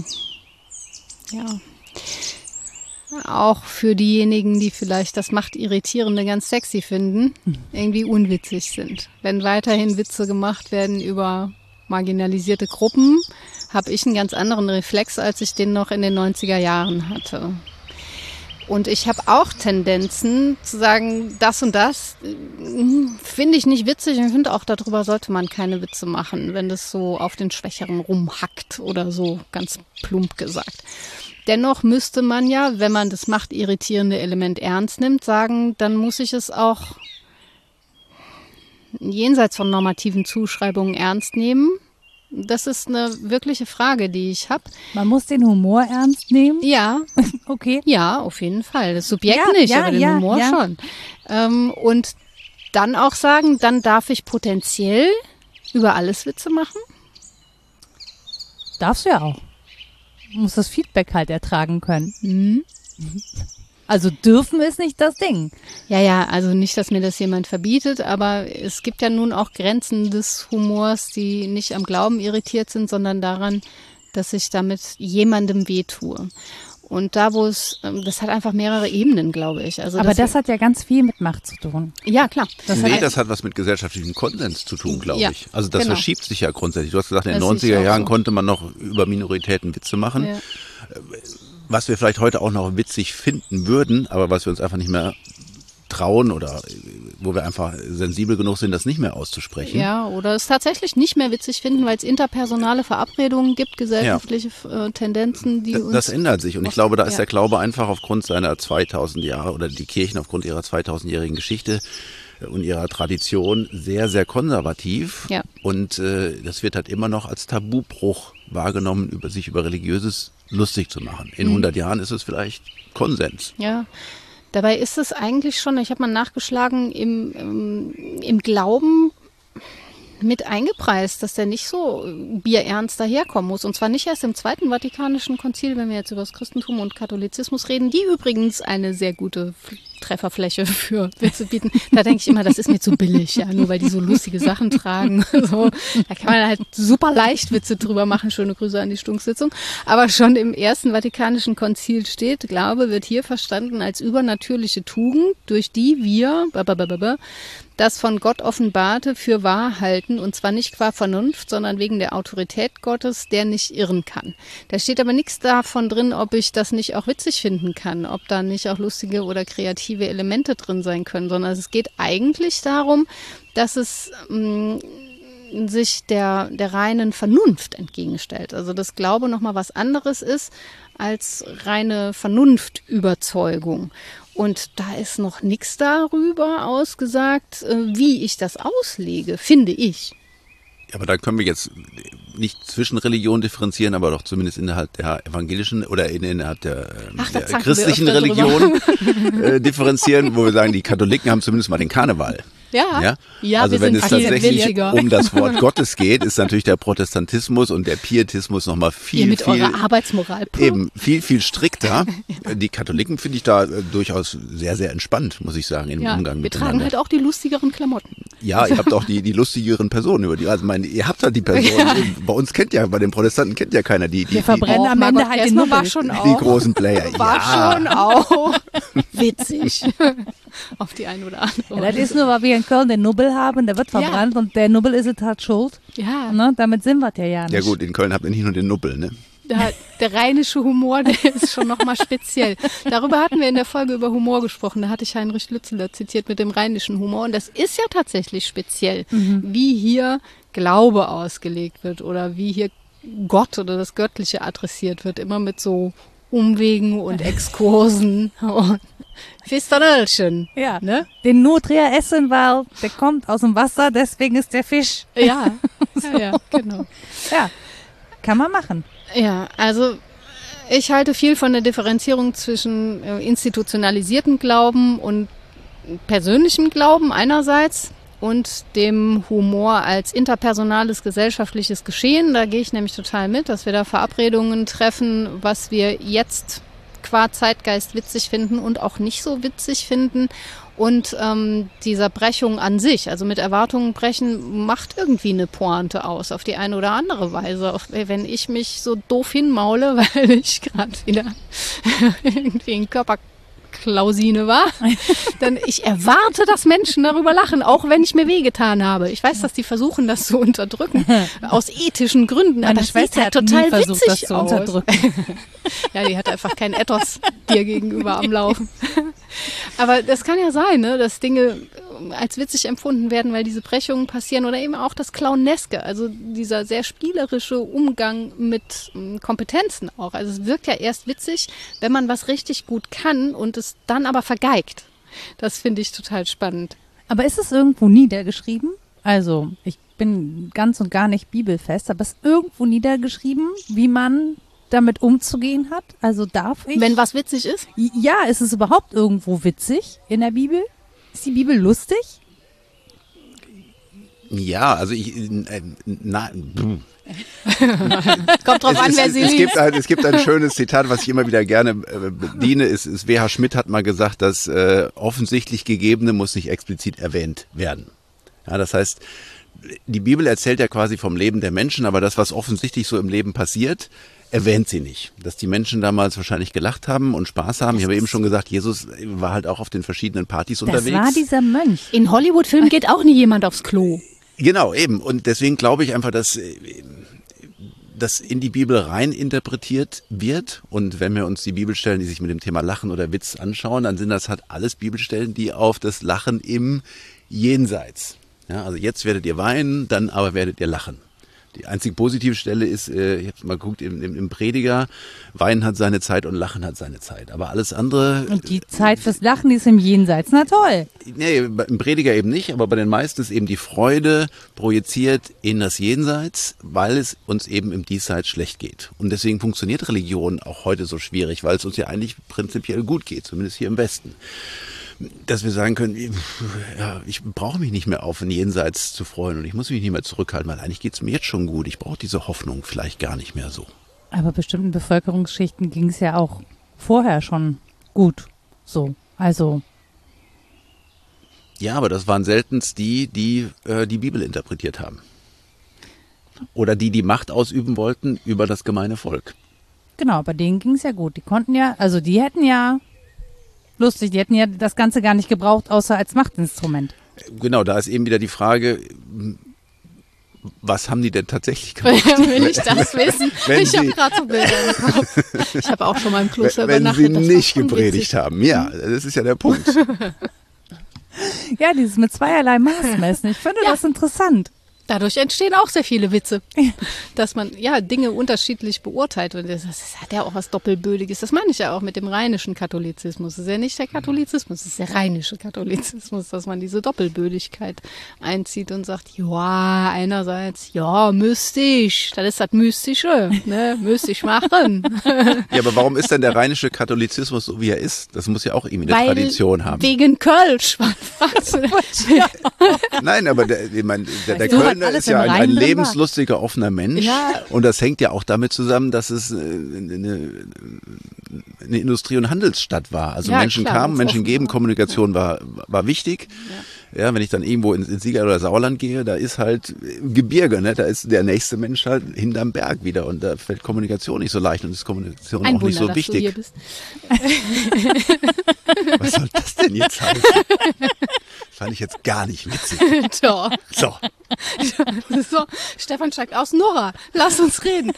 S2: auch für diejenigen, die vielleicht das Machtirritierende ganz sexy finden, irgendwie unwitzig sind. Wenn weiterhin Witze gemacht werden über marginalisierte Gruppen, habe ich einen ganz anderen Reflex, als ich den noch in den 90er Jahren hatte. Und ich habe auch Tendenzen zu sagen, das und das finde ich nicht witzig, und ich finde auch, darüber sollte man keine Witze machen, wenn das so auf den Schwächeren rumhackt oder so, ganz plump gesagt. Dennoch müsste man ja, wenn man das machtirritierende Element ernst nimmt, sagen, dann muss ich es auch jenseits von normativen Zuschreibungen ernst nehmen. Das ist eine wirkliche Frage, die ich habe.
S1: Man muss den Humor ernst nehmen?
S2: Ja.
S1: Okay.
S2: Ja, auf jeden Fall. Das Subjekt nicht, aber den Humor schon. Und dann auch sagen, dann darf ich potenziell über alles Witze machen?
S1: Darfst du ja auch. Du musst das Feedback halt ertragen können.
S2: Mhm.
S1: Also dürfen ist nicht das Ding.
S2: Ja, also nicht, dass mir das jemand verbietet, aber es gibt ja nun auch Grenzen des Humors, die nicht am Glauben irritiert sind, sondern daran, dass ich damit jemandem wehtue. Und da, wo es, das hat einfach mehrere Ebenen, glaube ich. Also
S1: aber das hat ja ganz viel mit Macht zu tun.
S2: Ja, klar.
S3: Das hat was mit gesellschaftlichem Konsens zu tun, glaube ich. Also das verschiebt sich ja grundsätzlich. Du hast gesagt, in den 90er Jahren konnte man noch über Minoritäten Witze machen. Ja. Was wir vielleicht heute auch noch witzig finden würden, aber was wir uns einfach nicht mehr trauen oder wo wir einfach sensibel genug sind, das nicht mehr auszusprechen.
S2: Ja, oder es tatsächlich nicht mehr witzig finden, weil es interpersonale Verabredungen gibt, gesellschaftliche Tendenzen, die uns...
S3: Das ändert sich, und ich glaube, da ist der Glaube einfach aufgrund seiner 2000 Jahre oder die Kirchen aufgrund ihrer 2000-jährigen Geschichte und ihrer Tradition sehr, sehr konservativ. Ja. Und das wird halt immer noch als Tabubruch wahrgenommen, sich über Religiöses lustig zu machen. In 100 Jahren ist es vielleicht Konsens.
S2: Ja, dabei ist es eigentlich schon, ich habe mal nachgeschlagen, im Glauben mit eingepreist, dass der nicht so bierernst daherkommen muss. Und zwar nicht erst im Zweiten Vatikanischen Konzil, wenn wir jetzt über das Christentum und Katholizismus reden, die übrigens eine sehr gute Trefferfläche für Witze bieten. Da denke ich immer, das ist mir zu billig, ja, nur weil die so lustige Sachen tragen. So, da kann man halt super leicht Witze drüber machen. Schöne Grüße an die Stunksitzung. Aber schon im Ersten Vatikanischen Konzil steht, Glaube wird hier verstanden als übernatürliche Tugend, durch die wir das von Gott Offenbarte für wahr halten, und zwar nicht qua Vernunft, sondern wegen der Autorität Gottes, der nicht irren kann. Da steht aber nichts davon drin, ob ich das nicht auch witzig finden kann, ob da nicht auch lustige oder kreative Elemente drin sein können, sondern es geht eigentlich darum, dass es sich der reinen Vernunft entgegenstellt. Also dass Glaube nochmal was anderes ist als reine Vernunftüberzeugung. Und da ist noch nichts darüber ausgesagt, wie ich das auslege, finde ich.
S3: Ja, aber da können wir jetzt nicht zwischen Religionen differenzieren, aber doch zumindest innerhalb der evangelischen oder innerhalb der christlichen Religion differenzieren, wo wir sagen, die Katholiken haben zumindest mal den Karneval.
S2: Ja,
S3: also wenn es tatsächlich um das Wort Gottes geht, ist natürlich der Protestantismus und der Pietismus nochmal viel
S2: eurer Arbeitsmoral
S3: eben viel strikter. Die Katholiken finde ich da durchaus sehr, sehr entspannt, muss ich sagen, im Umgang miteinander.
S2: Wir tragen halt auch die lustigeren Klamotten.
S3: Ja, ihr habt auch die lustigeren Personen über die. Also ihr habt halt die Personen. Bei uns bei den Protestanten kennt ja keiner die.
S1: Wir verbrennen am Ende halt den Nubbel.
S3: Die großen Player.
S2: War schon auch witzig. Auf die eine oder andere.
S1: Ja, das ist nur, weil wir in Köln den Nubbel haben, der wird verbrannt und der Nubbel ist es halt schuld.
S2: Ja.
S1: Ne? Damit sind wir ja nicht.
S3: Ja gut, in Köln habt ihr nicht nur den Nubbel, ne?
S2: Der rheinische Humor, der ist schon nochmal speziell. Darüber hatten wir in der Folge über Humor gesprochen. Da hatte ich Heinrich Lützeler zitiert mit dem rheinischen Humor. Und das ist ja tatsächlich speziell, wie hier Glaube ausgelegt wird oder wie hier Gott oder das Göttliche adressiert wird. Immer mit so Umwegen und Exkursen und Fistanölchen.
S1: Ja,
S2: ne?
S1: Den Nutria essen, weil der kommt aus dem Wasser, deswegen ist der Fisch.
S2: Ja, ja, genau.
S1: Ja, kann man machen.
S2: Ja, also ich halte viel von der Differenzierung zwischen institutionalisierten Glauben und persönlichem Glauben einerseits und dem Humor als interpersonales gesellschaftliches Geschehen. Da gehe ich nämlich total mit, dass wir da Verabredungen treffen, was wir jetzt qua Zeitgeist witzig finden und auch nicht so witzig finden. Und dieser Brechung an sich, also mit Erwartungen brechen, macht irgendwie eine Pointe aus, auf die eine oder andere Weise. Auch wenn ich mich so doof hinmaule, weil ich gerade wieder irgendwie in Körperklausine war, dann ich erwarte, dass Menschen darüber lachen, auch wenn ich mir wehgetan habe. Ich weiß, dass die versuchen, das zu unterdrücken, aus ethischen Gründen,
S1: Meine
S2: aber
S1: Schwester
S2: es sieht halt total
S1: nie versucht,
S2: witzig
S1: das zu
S2: aus.
S1: unterdrücken.
S2: Ja, die hat einfach keinen Ethos dir gegenüber am Laufen. Aber das kann ja sein, ne, dass Dinge als witzig empfunden werden, weil diese Brechungen passieren oder eben auch das Clowneske, also dieser sehr spielerische Umgang mit Kompetenzen auch. Also es wirkt ja erst witzig, wenn man was richtig gut kann und es dann aber vergeigt. Das finde ich total spannend.
S1: Aber ist es irgendwo niedergeschrieben? Also, ich bin ganz und gar nicht bibelfest, aber ist irgendwo niedergeschrieben, wie man damit umzugehen hat? Also darf ich?
S2: Wenn was witzig ist?
S1: Ja, ist es überhaupt irgendwo witzig in der Bibel? Ist die Bibel lustig?
S3: Ja, also
S2: Kommt drauf an, wer sie liest.
S3: Es gibt ein schönes Zitat, was ich immer wieder gerne bediene. Ist W.H. Schmidt hat mal gesagt, das offensichtlich Gegebene muss nicht explizit erwähnt werden. Ja, das heißt, die Bibel erzählt ja quasi vom Leben der Menschen, aber das, was offensichtlich so im Leben passiert, erwähnt sie nicht. Dass die Menschen damals wahrscheinlich gelacht haben und Spaß haben. Ich habe eben schon gesagt, Jesus war halt auch auf den verschiedenen Partys unterwegs.
S1: Das war dieser Mönch.
S2: In Hollywood-Filmen geht auch nie jemand aufs Klo.
S3: Genau, eben. Und deswegen glaube ich einfach, dass das in die Bibel rein interpretiert wird. Und wenn wir uns die Bibelstellen, die sich mit dem Thema Lachen oder Witz anschauen, dann sind das halt alles Bibelstellen, die auf das Lachen im Jenseits. Ja, also jetzt werdet ihr weinen, dann aber werdet ihr lachen. Die einzig positive Stelle ist, ich habe mal geguckt, im Prediger, Weinen hat seine Zeit und Lachen hat seine Zeit. Aber alles andere...
S1: Und die Zeit fürs Lachen, die ist im Jenseits. Na toll.
S3: Nee, im Prediger eben nicht, aber bei den meisten ist eben die Freude projiziert in das Jenseits, weil es uns eben im Diesseits schlecht geht. Und deswegen funktioniert Religion auch heute so schwierig, weil es uns ja eigentlich prinzipiell gut geht, zumindest hier im Westen. Dass wir sagen können, ja, ich brauche mich nicht mehr auf ein Jenseits zu freuen und ich muss mich nicht mehr zurückhalten, weil eigentlich geht es mir jetzt schon gut. Ich brauche diese Hoffnung vielleicht gar nicht mehr so.
S1: Aber bestimmten Bevölkerungsschichten ging es ja auch vorher schon gut so. Also
S3: Ja, aber das waren seltenst die Bibel interpretiert haben. Oder die Macht ausüben wollten über das gemeine Volk.
S1: Genau, bei denen ging es ja gut. Die konnten ja, also die hätten ja das Ganze gar nicht gebraucht, außer als Machtinstrument.
S3: Genau, da ist eben wieder die Frage, was haben die denn tatsächlich gemacht?
S2: Will ich das wissen? Ich habe gerade so Bilder im Kopf. Ich habe auch schon mal im Kloster übernachtet.
S3: Wenn sie nicht gepredigt haben. Ja, das ist ja der Punkt.
S1: Ja, dieses mit zweierlei Maß messen. Ich finde das interessant.
S2: Dadurch entstehen auch sehr viele Witze, dass man Dinge unterschiedlich beurteilt. Und das hat ja auch was Doppelbödiges. Das meine ich ja auch mit dem rheinischen Katholizismus. Das ist ja nicht der Katholizismus, das ist der rheinische Katholizismus, dass man diese Doppelbödigkeit einzieht und sagt, ja, einerseits, ja, mystisch, das ist das Mystische, ne, mystisch machen.
S3: Ja, aber warum ist denn der rheinische Katholizismus so, wie er ist? Das muss ja auch irgendwie eine Tradition haben.
S2: Wegen Kölsch.
S3: Nein, aber der Kölner ist ja ein lebenslustiger, offener Mensch. Ja. Und das hängt ja auch damit zusammen, dass es eine Industrie- und Handelsstadt war. Also Menschen kamen, Menschen geben, Kommunikation war wichtig. Ja, wenn ich dann irgendwo ins Sieger- oder Sauerland gehe, da ist halt Gebirge, ne? Da ist der nächste Mensch halt hinterm Berg wieder und da fällt Kommunikation nicht so leicht und ist Kommunikation auch nicht so wichtig. Du hier bist. Was soll das denn jetzt heißen? Fand ich jetzt gar nicht witzig.
S2: Doch.
S3: So.
S2: So, Stefan steigt aus. Nora, lass uns reden.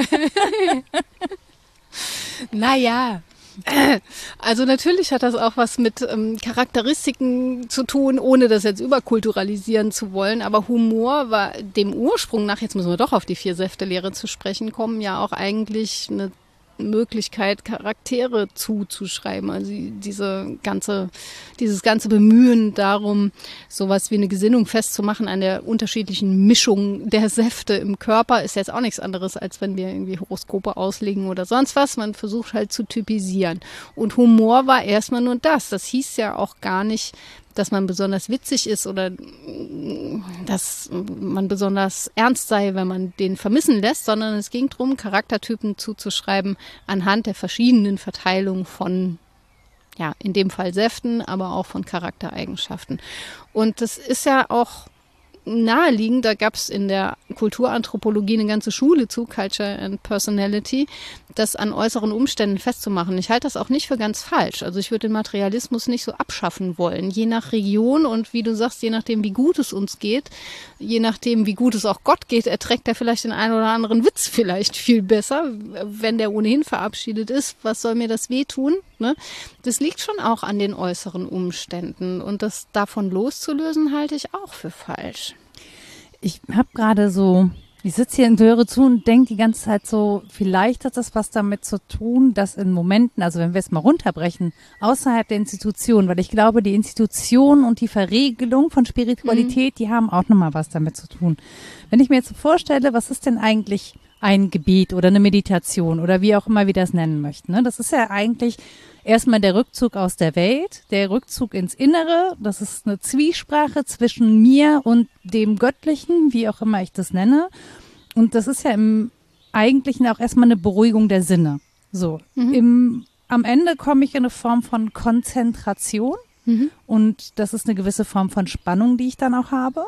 S2: Naja. Also natürlich hat das auch was mit Charakteristiken zu tun, ohne das jetzt überkulturalisieren zu wollen. Aber Humor war dem Ursprung nach, jetzt müssen wir doch auf die 4-Säfte-Lehre zu sprechen kommen, ja auch eigentlich eine Möglichkeit, Charaktere zuzuschreiben. Also dieses ganze Bemühen darum, sowas wie eine Gesinnung festzumachen an der unterschiedlichen Mischung der Säfte im Körper, ist jetzt auch nichts anderes, als wenn wir irgendwie Horoskope auslegen oder sonst was. Man versucht halt zu typisieren. Und Humor war erstmal nur das. Das hieß ja auch gar nicht, dass man besonders witzig ist oder dass man besonders ernst sei, wenn man den vermissen lässt, sondern es ging darum, Charaktertypen zuzuschreiben anhand der verschiedenen Verteilung von, ja, in dem Fall Säften, aber auch von Charaktereigenschaften. Und das ist ja auch naheliegend, da gab es in der Kulturanthropologie eine ganze Schule zu, Culture and Personality, das an äußeren Umständen festzumachen. Ich halte das auch nicht für ganz falsch. Also ich würde den Materialismus nicht so abschaffen wollen. Je nach Region und wie du sagst, je nachdem, wie gut es uns geht, je nachdem, wie gut es auch Gott geht, erträgt er vielleicht den einen oder anderen Witz vielleicht viel besser, wenn der ohnehin verabschiedet ist. Was soll mir das wehtun? Ne? Das liegt schon auch an den äußeren Umständen. Und das davon loszulösen, halte ich auch für falsch.
S1: Ich habe gerade so, ich sitze hier und höre zu und denke die ganze Zeit so, vielleicht hat das was damit zu tun, dass in Momenten, also wenn wir es mal runterbrechen, außerhalb der Institution, weil ich glaube, die Institution und die Verregelung von Spiritualität, die haben auch nochmal was damit zu tun. Wenn ich mir jetzt vorstelle, was ist denn eigentlich ein Gebet oder eine Meditation oder wie auch immer wir das nennen möchten, ne? Das ist ja eigentlich erstmal der Rückzug aus der Welt, der Rückzug ins Innere. Das ist eine Zwiesprache zwischen mir und dem Göttlichen, wie auch immer ich das nenne. Und das ist ja im Eigentlichen auch erstmal eine Beruhigung der Sinne. So, am Ende komme ich in eine Form von Konzentration und das ist eine gewisse Form von Spannung, die ich dann auch habe.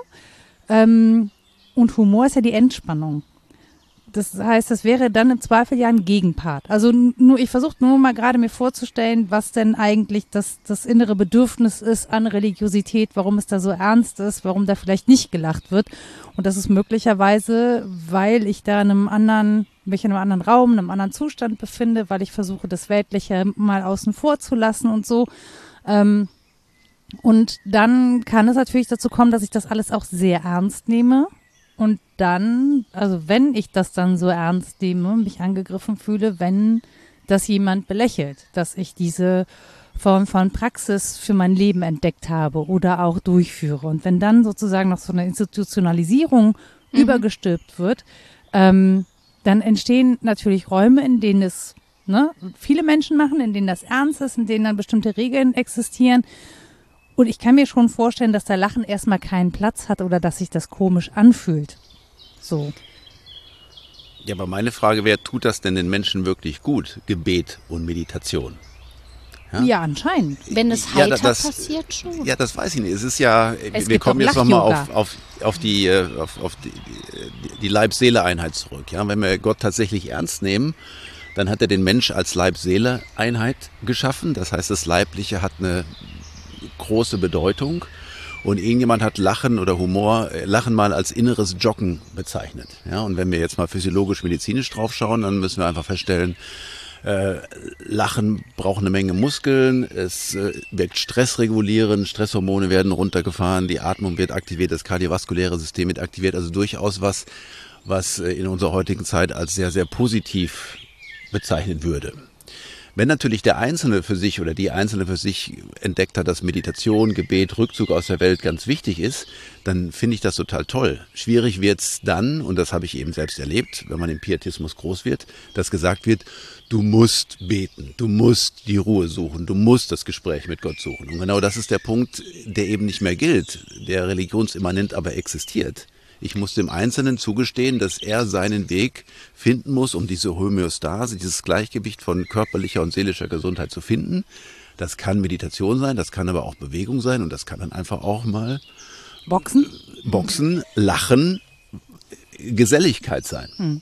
S1: Und Humor ist ja die Entspannung. Das heißt, das wäre dann im Zweifel ja ein Gegenpart. Also ich versuche nur mal gerade mir vorzustellen, was denn eigentlich das innere Bedürfnis ist an Religiosität, warum es da so ernst ist, warum da vielleicht nicht gelacht wird. Und das ist möglicherweise, weil ich da mich in einem anderen Raum, in einem anderen Zustand befinde, weil ich versuche, das Weltliche mal außen vor zu lassen und so. Und dann kann es natürlich dazu kommen, dass ich das alles auch sehr ernst nehme. Und dann, also wenn ich das dann so ernst nehme, mich angegriffen fühle, wenn das jemand belächelt, dass ich diese Form von Praxis für mein Leben entdeckt habe oder auch durchführe. Und wenn dann sozusagen noch so eine Institutionalisierung übergestülpt wird, dann entstehen natürlich Räume, in denen es viele Menschen machen, in denen das ernst ist, in denen dann bestimmte Regeln existieren. Und ich kann mir schon vorstellen, dass da Lachen erstmal keinen Platz hat oder dass sich das komisch anfühlt. So.
S3: Ja, aber meine Frage wäre, tut das denn den Menschen wirklich gut, Gebet und Meditation?
S1: Ja, anscheinend.
S2: Wenn es heiter passiert schon.
S3: Ja, das weiß ich nicht. Es ist ja, wir kommen jetzt nochmal auf die Leib-Seele-Einheit zurück. Ja? Wenn wir Gott tatsächlich ernst nehmen, dann hat er den Mensch als Leib-Seele-Einheit geschaffen. Das heißt, das Leibliche hat eine große Bedeutung. Und irgendjemand hat Lachen oder Lachen mal als inneres Joggen bezeichnet. Ja? Und wenn wir jetzt mal physiologisch-medizinisch drauf schauen, dann müssen wir einfach feststellen, Lachen braucht eine Menge Muskeln, es wirkt stressregulierend, Stresshormone werden runtergefahren, die Atmung wird aktiviert, das kardiovaskuläre System wird aktiviert, also durchaus was in unserer heutigen Zeit als sehr, sehr positiv bezeichnet würde. Wenn natürlich der Einzelne für sich oder die Einzelne für sich entdeckt hat, dass Meditation, Gebet, Rückzug aus der Welt ganz wichtig ist, dann finde ich das total toll. Schwierig wird's dann, und das habe ich eben selbst erlebt, wenn man im Pietismus groß wird, dass gesagt wird, du musst beten, du musst die Ruhe suchen, du musst das Gespräch mit Gott suchen. Und genau das ist der Punkt, der eben nicht mehr gilt, der religionsimmanent aber existiert. Ich muss dem Einzelnen zugestehen, dass er seinen Weg finden muss, um diese Homöostase, dieses Gleichgewicht von körperlicher und seelischer Gesundheit zu finden. Das kann Meditation sein, das kann aber auch Bewegung sein und das kann dann einfach auch mal Boxen, Lachen, Geselligkeit sein.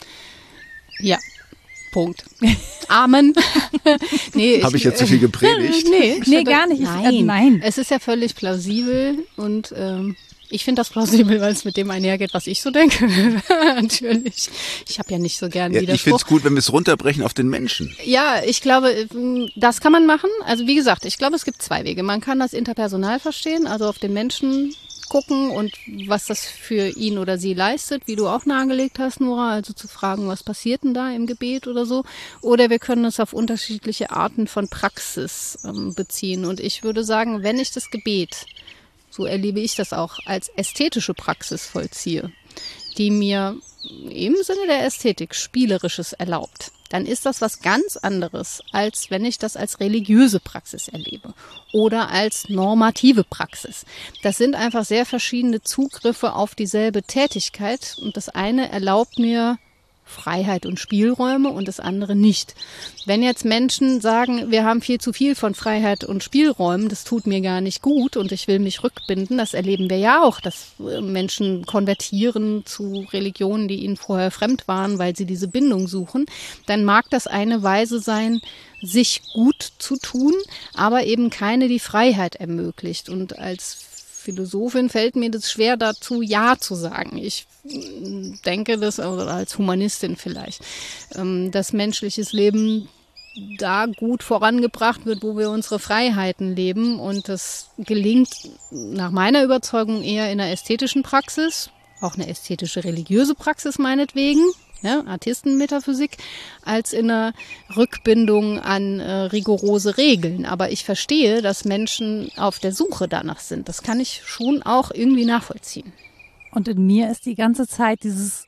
S2: Ja, Punkt. Amen. Nee,
S3: habe ich jetzt zu viel gepredigt?
S1: Nee, gar nicht.
S2: Nein. Es ist ja völlig plausibel und ich finde das plausibel, weil es mit dem einhergeht, was ich so denke. Natürlich. Ich habe ja nicht so gern Widerspruch.
S3: Ich finde es gut, wenn wir es runterbrechen auf den Menschen.
S2: Ja, ich glaube, das kann man machen. Also wie gesagt, ich glaube, es gibt zwei Wege. Man kann das interpersonal verstehen, also auf den Menschen gucken und was das für ihn oder sie leistet, wie du auch nahegelegt hast, Nora, also zu fragen, was passiert denn da im Gebet oder so. Oder wir können es auf unterschiedliche Arten von Praxis beziehen. Und ich würde sagen, wenn ich das Gebet, so erlebe ich das auch, als ästhetische Praxis vollziehe, die mir im Sinne der Ästhetik Spielerisches erlaubt, dann ist das was ganz anderes, als wenn ich das als religiöse Praxis erlebe oder als normative Praxis. Das sind einfach sehr verschiedene Zugriffe auf dieselbe Tätigkeit und das eine erlaubt mir Freiheit und Spielräume und das andere nicht. Wenn jetzt Menschen sagen, wir haben viel zu viel von Freiheit und Spielräumen, das tut mir gar nicht gut und ich will mich rückbinden, das erleben wir ja auch, dass Menschen konvertieren zu Religionen, die ihnen vorher fremd waren, weil sie diese Bindung suchen, dann mag das eine Weise sein, sich gut zu tun, aber eben keine, die Freiheit ermöglicht. Und als Philosophin fällt mir das schwer dazu, Ja zu sagen. Ich denke das, also als Humanistin vielleicht, dass menschliches Leben da gut vorangebracht wird, wo wir unsere Freiheiten leben. Und das gelingt nach meiner Überzeugung eher in einer ästhetischen Praxis, auch eine ästhetische religiöse Praxis meinetwegen, ja, Artistenmetaphysik, als in einer Rückbindung an rigorose Regeln. Aber ich verstehe, dass Menschen auf der Suche danach sind. Das kann ich schon auch irgendwie nachvollziehen.
S1: Und in mir ist die ganze Zeit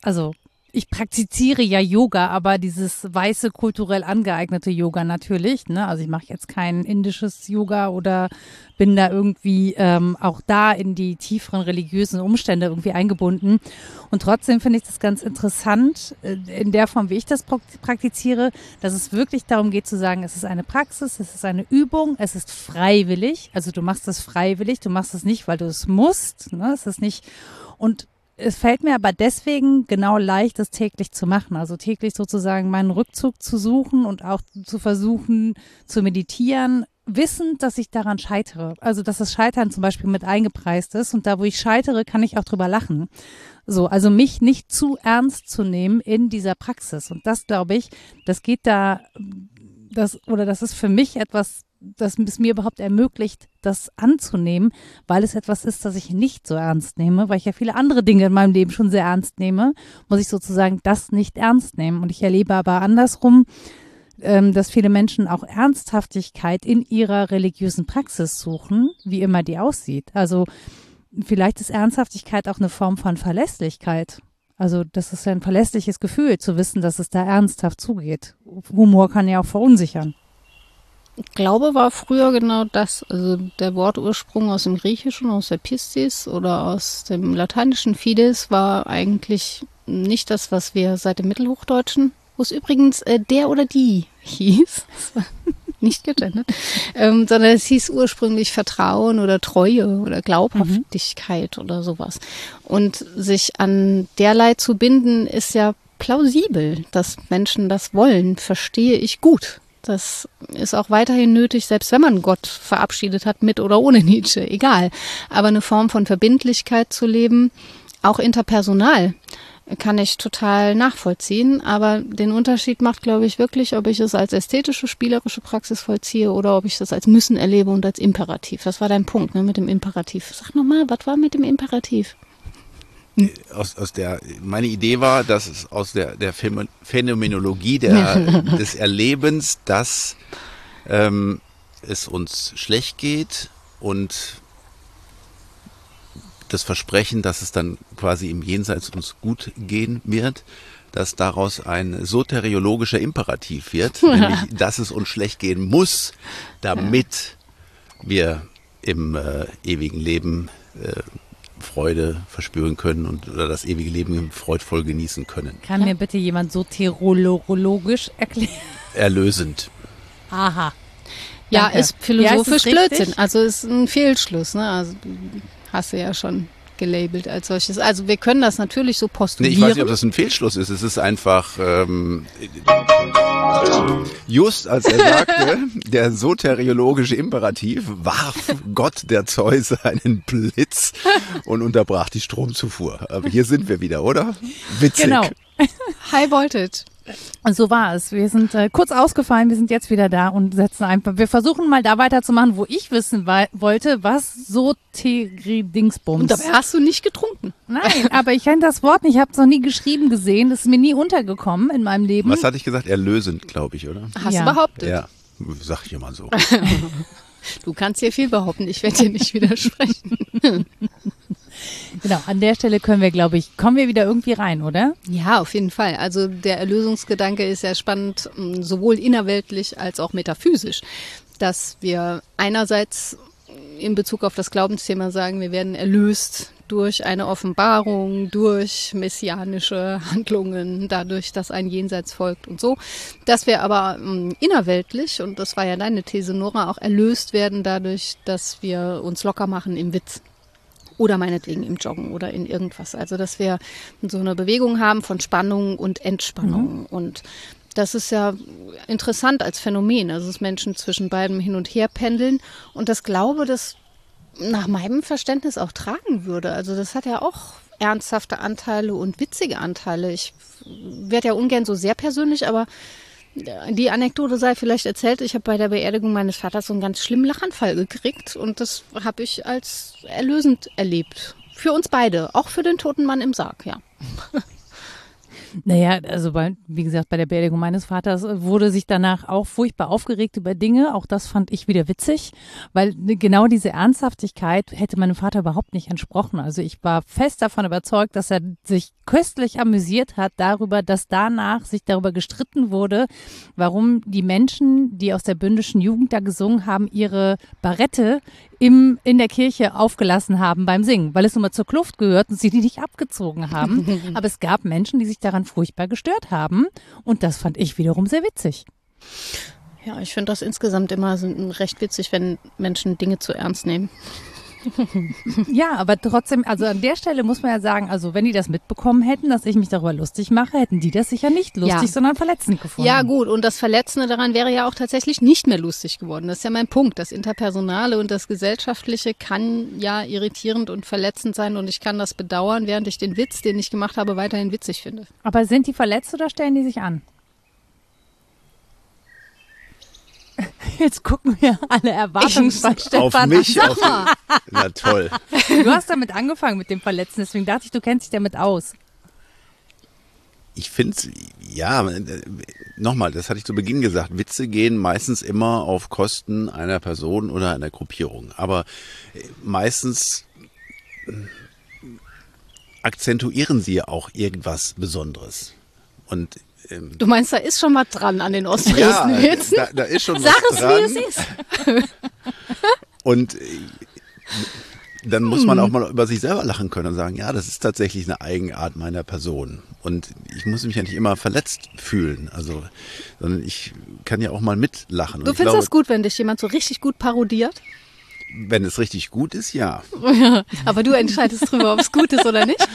S1: ich praktiziere ja Yoga, aber dieses weiße, kulturell angeeignete Yoga natürlich, ne? Also ich mache jetzt kein indisches Yoga oder bin da irgendwie auch da in die tieferen religiösen Umstände irgendwie eingebunden. Und trotzdem finde ich das ganz interessant, in der Form, wie ich das praktiziere, dass es wirklich darum geht zu sagen, es ist eine Praxis, es ist eine Übung, es ist freiwillig. Also du machst es freiwillig, du machst es nicht, weil du es musst, ne? Es ist nicht, und es fällt mir aber deswegen genau leicht, das täglich zu machen. Also täglich sozusagen meinen Rückzug zu suchen und auch zu versuchen zu meditieren, wissend, dass ich daran scheitere. Also dass das Scheitern zum Beispiel mit eingepreist ist und da, wo ich scheitere, kann ich auch drüber lachen. So, also mich nicht zu ernst zu nehmen in dieser Praxis. Und das, glaube ich, das ist für mich etwas, das es mir überhaupt ermöglicht, das anzunehmen, weil es etwas ist, das ich nicht so ernst nehme, weil ich ja viele andere Dinge in meinem Leben schon sehr ernst nehme, muss ich sozusagen das nicht ernst nehmen. Und ich erlebe aber andersrum, dass viele Menschen auch Ernsthaftigkeit in ihrer religiösen Praxis suchen, wie immer die aussieht. Also vielleicht ist Ernsthaftigkeit auch eine Form von Verlässlichkeit. Also das ist ja ein verlässliches Gefühl, zu wissen, dass es da ernsthaft zugeht. Humor kann ja auch verunsichern.
S2: Ich glaube, war früher genau das, also der Wortursprung aus dem Griechischen, aus der Pistis oder aus dem lateinischen Fides war eigentlich nicht das, was wir seit dem Mittelhochdeutschen, wo es übrigens der oder die hieß. nicht gegendert, sondern es hieß ursprünglich Vertrauen oder Treue oder Glaubhaftigkeit oder sowas. Und sich an derlei zu binden, ist ja plausibel, dass Menschen das wollen, verstehe ich gut. Das ist auch weiterhin nötig, selbst wenn man Gott verabschiedet hat, mit oder ohne Nietzsche, egal. Aber eine Form von Verbindlichkeit zu leben, auch interpersonal, kann ich total nachvollziehen. Aber den Unterschied macht, glaube ich, wirklich, ob ich es als ästhetische, spielerische Praxis vollziehe oder ob ich das als Müssen erlebe und als Imperativ. Das war dein Punkt, ne, mit dem Imperativ. Sag nochmal, was war mit dem Imperativ?
S3: Meine Idee war, dass es aus der Phänomenologie des Erlebens, dass es uns schlecht geht und das Versprechen, dass es dann quasi im Jenseits uns gut gehen wird, dass daraus ein soteriologischer Imperativ wird, nämlich, dass es uns schlecht gehen muss, damit wir im ewigen Leben Freude verspüren können oder das ewige Leben freudvoll genießen können.
S1: Kann mir bitte jemand soteriologisch erklären?
S3: Erlösend.
S1: Aha.
S2: Ja,
S1: Danke.
S2: ist philosophisch
S1: Ja, ist es
S2: Blödsinn.
S1: richtig?
S2: Also ist ein Fehlschluss. Ne? Also hast du ja schon gelabelt als solches. Also wir können das natürlich so
S3: Nee,
S2: postulieren.
S3: ich weiß nicht, ob das ein Fehlschluss ist. Es ist einfach just als er sagte, der soteriologische Imperativ warf Gott der Zeus einen Blitz und unterbrach die Stromzufuhr. Aber hier sind wir wieder, oder? Witzig.
S1: Genau.
S2: High Voltage.
S1: Und so war es. Wir sind kurz ausgefallen, wir sind jetzt wieder da und setzen einfach. Wir versuchen mal da weiterzumachen, wo ich wissen wollte, was Soteri-Dingsbums.
S2: Und dabei hast du nicht getrunken.
S1: Nein, aber ich kenne das Wort nicht, ich habe es noch nie geschrieben gesehen, das ist mir nie untergekommen in meinem Leben.
S3: Was hatte ich gesagt? Erlösend, glaube ich, oder?
S2: Hast
S1: Ja.
S2: du behauptet.
S3: Ja, sag ich immer so.
S2: Du kannst hier viel behaupten, ich werde dir nicht widersprechen.
S1: Genau, an der Stelle können wir, glaube ich, kommen wir wieder irgendwie rein, oder?
S2: Ja, auf jeden Fall. Also der Erlösungsgedanke ist ja spannend, sowohl innerweltlich als auch metaphysisch, dass wir einerseits in Bezug auf das Glaubensthema sagen, wir werden erlöst durch eine Offenbarung, durch messianische Handlungen, dadurch, dass ein Jenseits folgt und so. Dass wir aber innerweltlich, und das war ja deine These, Nora, auch erlöst werden dadurch, dass wir uns locker machen im Witz. Oder meinetwegen im Joggen oder in irgendwas. Also, dass wir so eine Bewegung haben von Spannung und Entspannung. Und das ist ja interessant als Phänomen. Also, dass Menschen zwischen beidem hin und her pendeln. Und das Glaube, das nach meinem Verständnis auch tragen würde. Also, das hat ja auch ernsthafte Anteile und witzige Anteile. Ich werde ja ungern so sehr persönlich, aber die Anekdote sei vielleicht erzählt, ich habe bei der Beerdigung meines Vaters so einen ganz schlimmen Lachanfall gekriegt und das habe ich als erlösend erlebt. Für uns beide, auch für den toten Mann im Sarg, ja.
S1: Naja, also wie gesagt, bei der Beerdigung meines Vaters wurde sich danach auch furchtbar aufgeregt über Dinge. Auch das fand ich wieder witzig, weil genau diese Ernsthaftigkeit hätte meinem Vater überhaupt nicht entsprochen. Also ich war fest davon überzeugt, dass er sich köstlich amüsiert hat darüber, dass danach sich darüber gestritten wurde, warum die Menschen, die aus der bündischen Jugend da gesungen haben, ihre Barette in der Kirche aufgelassen haben beim Singen, weil es nun mal zur Kluft gehört und sie die nicht abgezogen haben. Aber es gab Menschen, die sich daran furchtbar gestört haben und das fand ich wiederum sehr witzig.
S2: Ja, ich finde das insgesamt immer recht witzig, wenn Menschen Dinge zu ernst nehmen.
S1: Ja, aber trotzdem, also an der Stelle muss man ja sagen, also wenn die das mitbekommen hätten, dass ich mich darüber lustig mache, hätten die das sicher nicht lustig, sondern verletzend gefunden.
S2: Ja gut, und das Verletzende daran wäre ja auch tatsächlich nicht mehr lustig geworden. Das ist ja mein Punkt. Das Interpersonale und das Gesellschaftliche kann ja irritierend und verletzend sein und ich kann das bedauern, während ich den Witz, den ich gemacht habe, weiterhin witzig finde.
S1: Aber sind die verletzt oder stellen die sich an? Jetzt gucken wir alle erwartungsvoll
S3: Auf
S1: Stefan
S3: mich,
S1: an.
S3: na toll.
S1: Du hast damit angefangen mit dem Verletzen, deswegen dachte ich, du kennst dich damit aus.
S3: Ich finde es, ja, nochmal, das hatte ich zu Beginn gesagt, Witze gehen meistens immer auf Kosten einer Person oder einer Gruppierung. Aber meistens akzentuieren sie auch irgendwas Besonderes. Und
S2: Du meinst, da ist schon was dran an den Ostfriesen-Witzen?
S3: Ja, da ist schon
S2: Sag
S3: was
S2: es,
S3: dran.
S2: wie es ist.
S3: Und dann muss man auch mal über sich selber lachen können und sagen, ja, das ist tatsächlich eine Eigenart meiner Person. Und ich muss mich ja nicht immer verletzt fühlen. Also, sondern ich kann ja auch mal mitlachen.
S2: Du findest das gut, wenn dich jemand so richtig gut parodiert?
S3: Wenn es richtig gut ist, ja.
S2: Aber du entscheidest drüber, ob es gut ist oder nicht?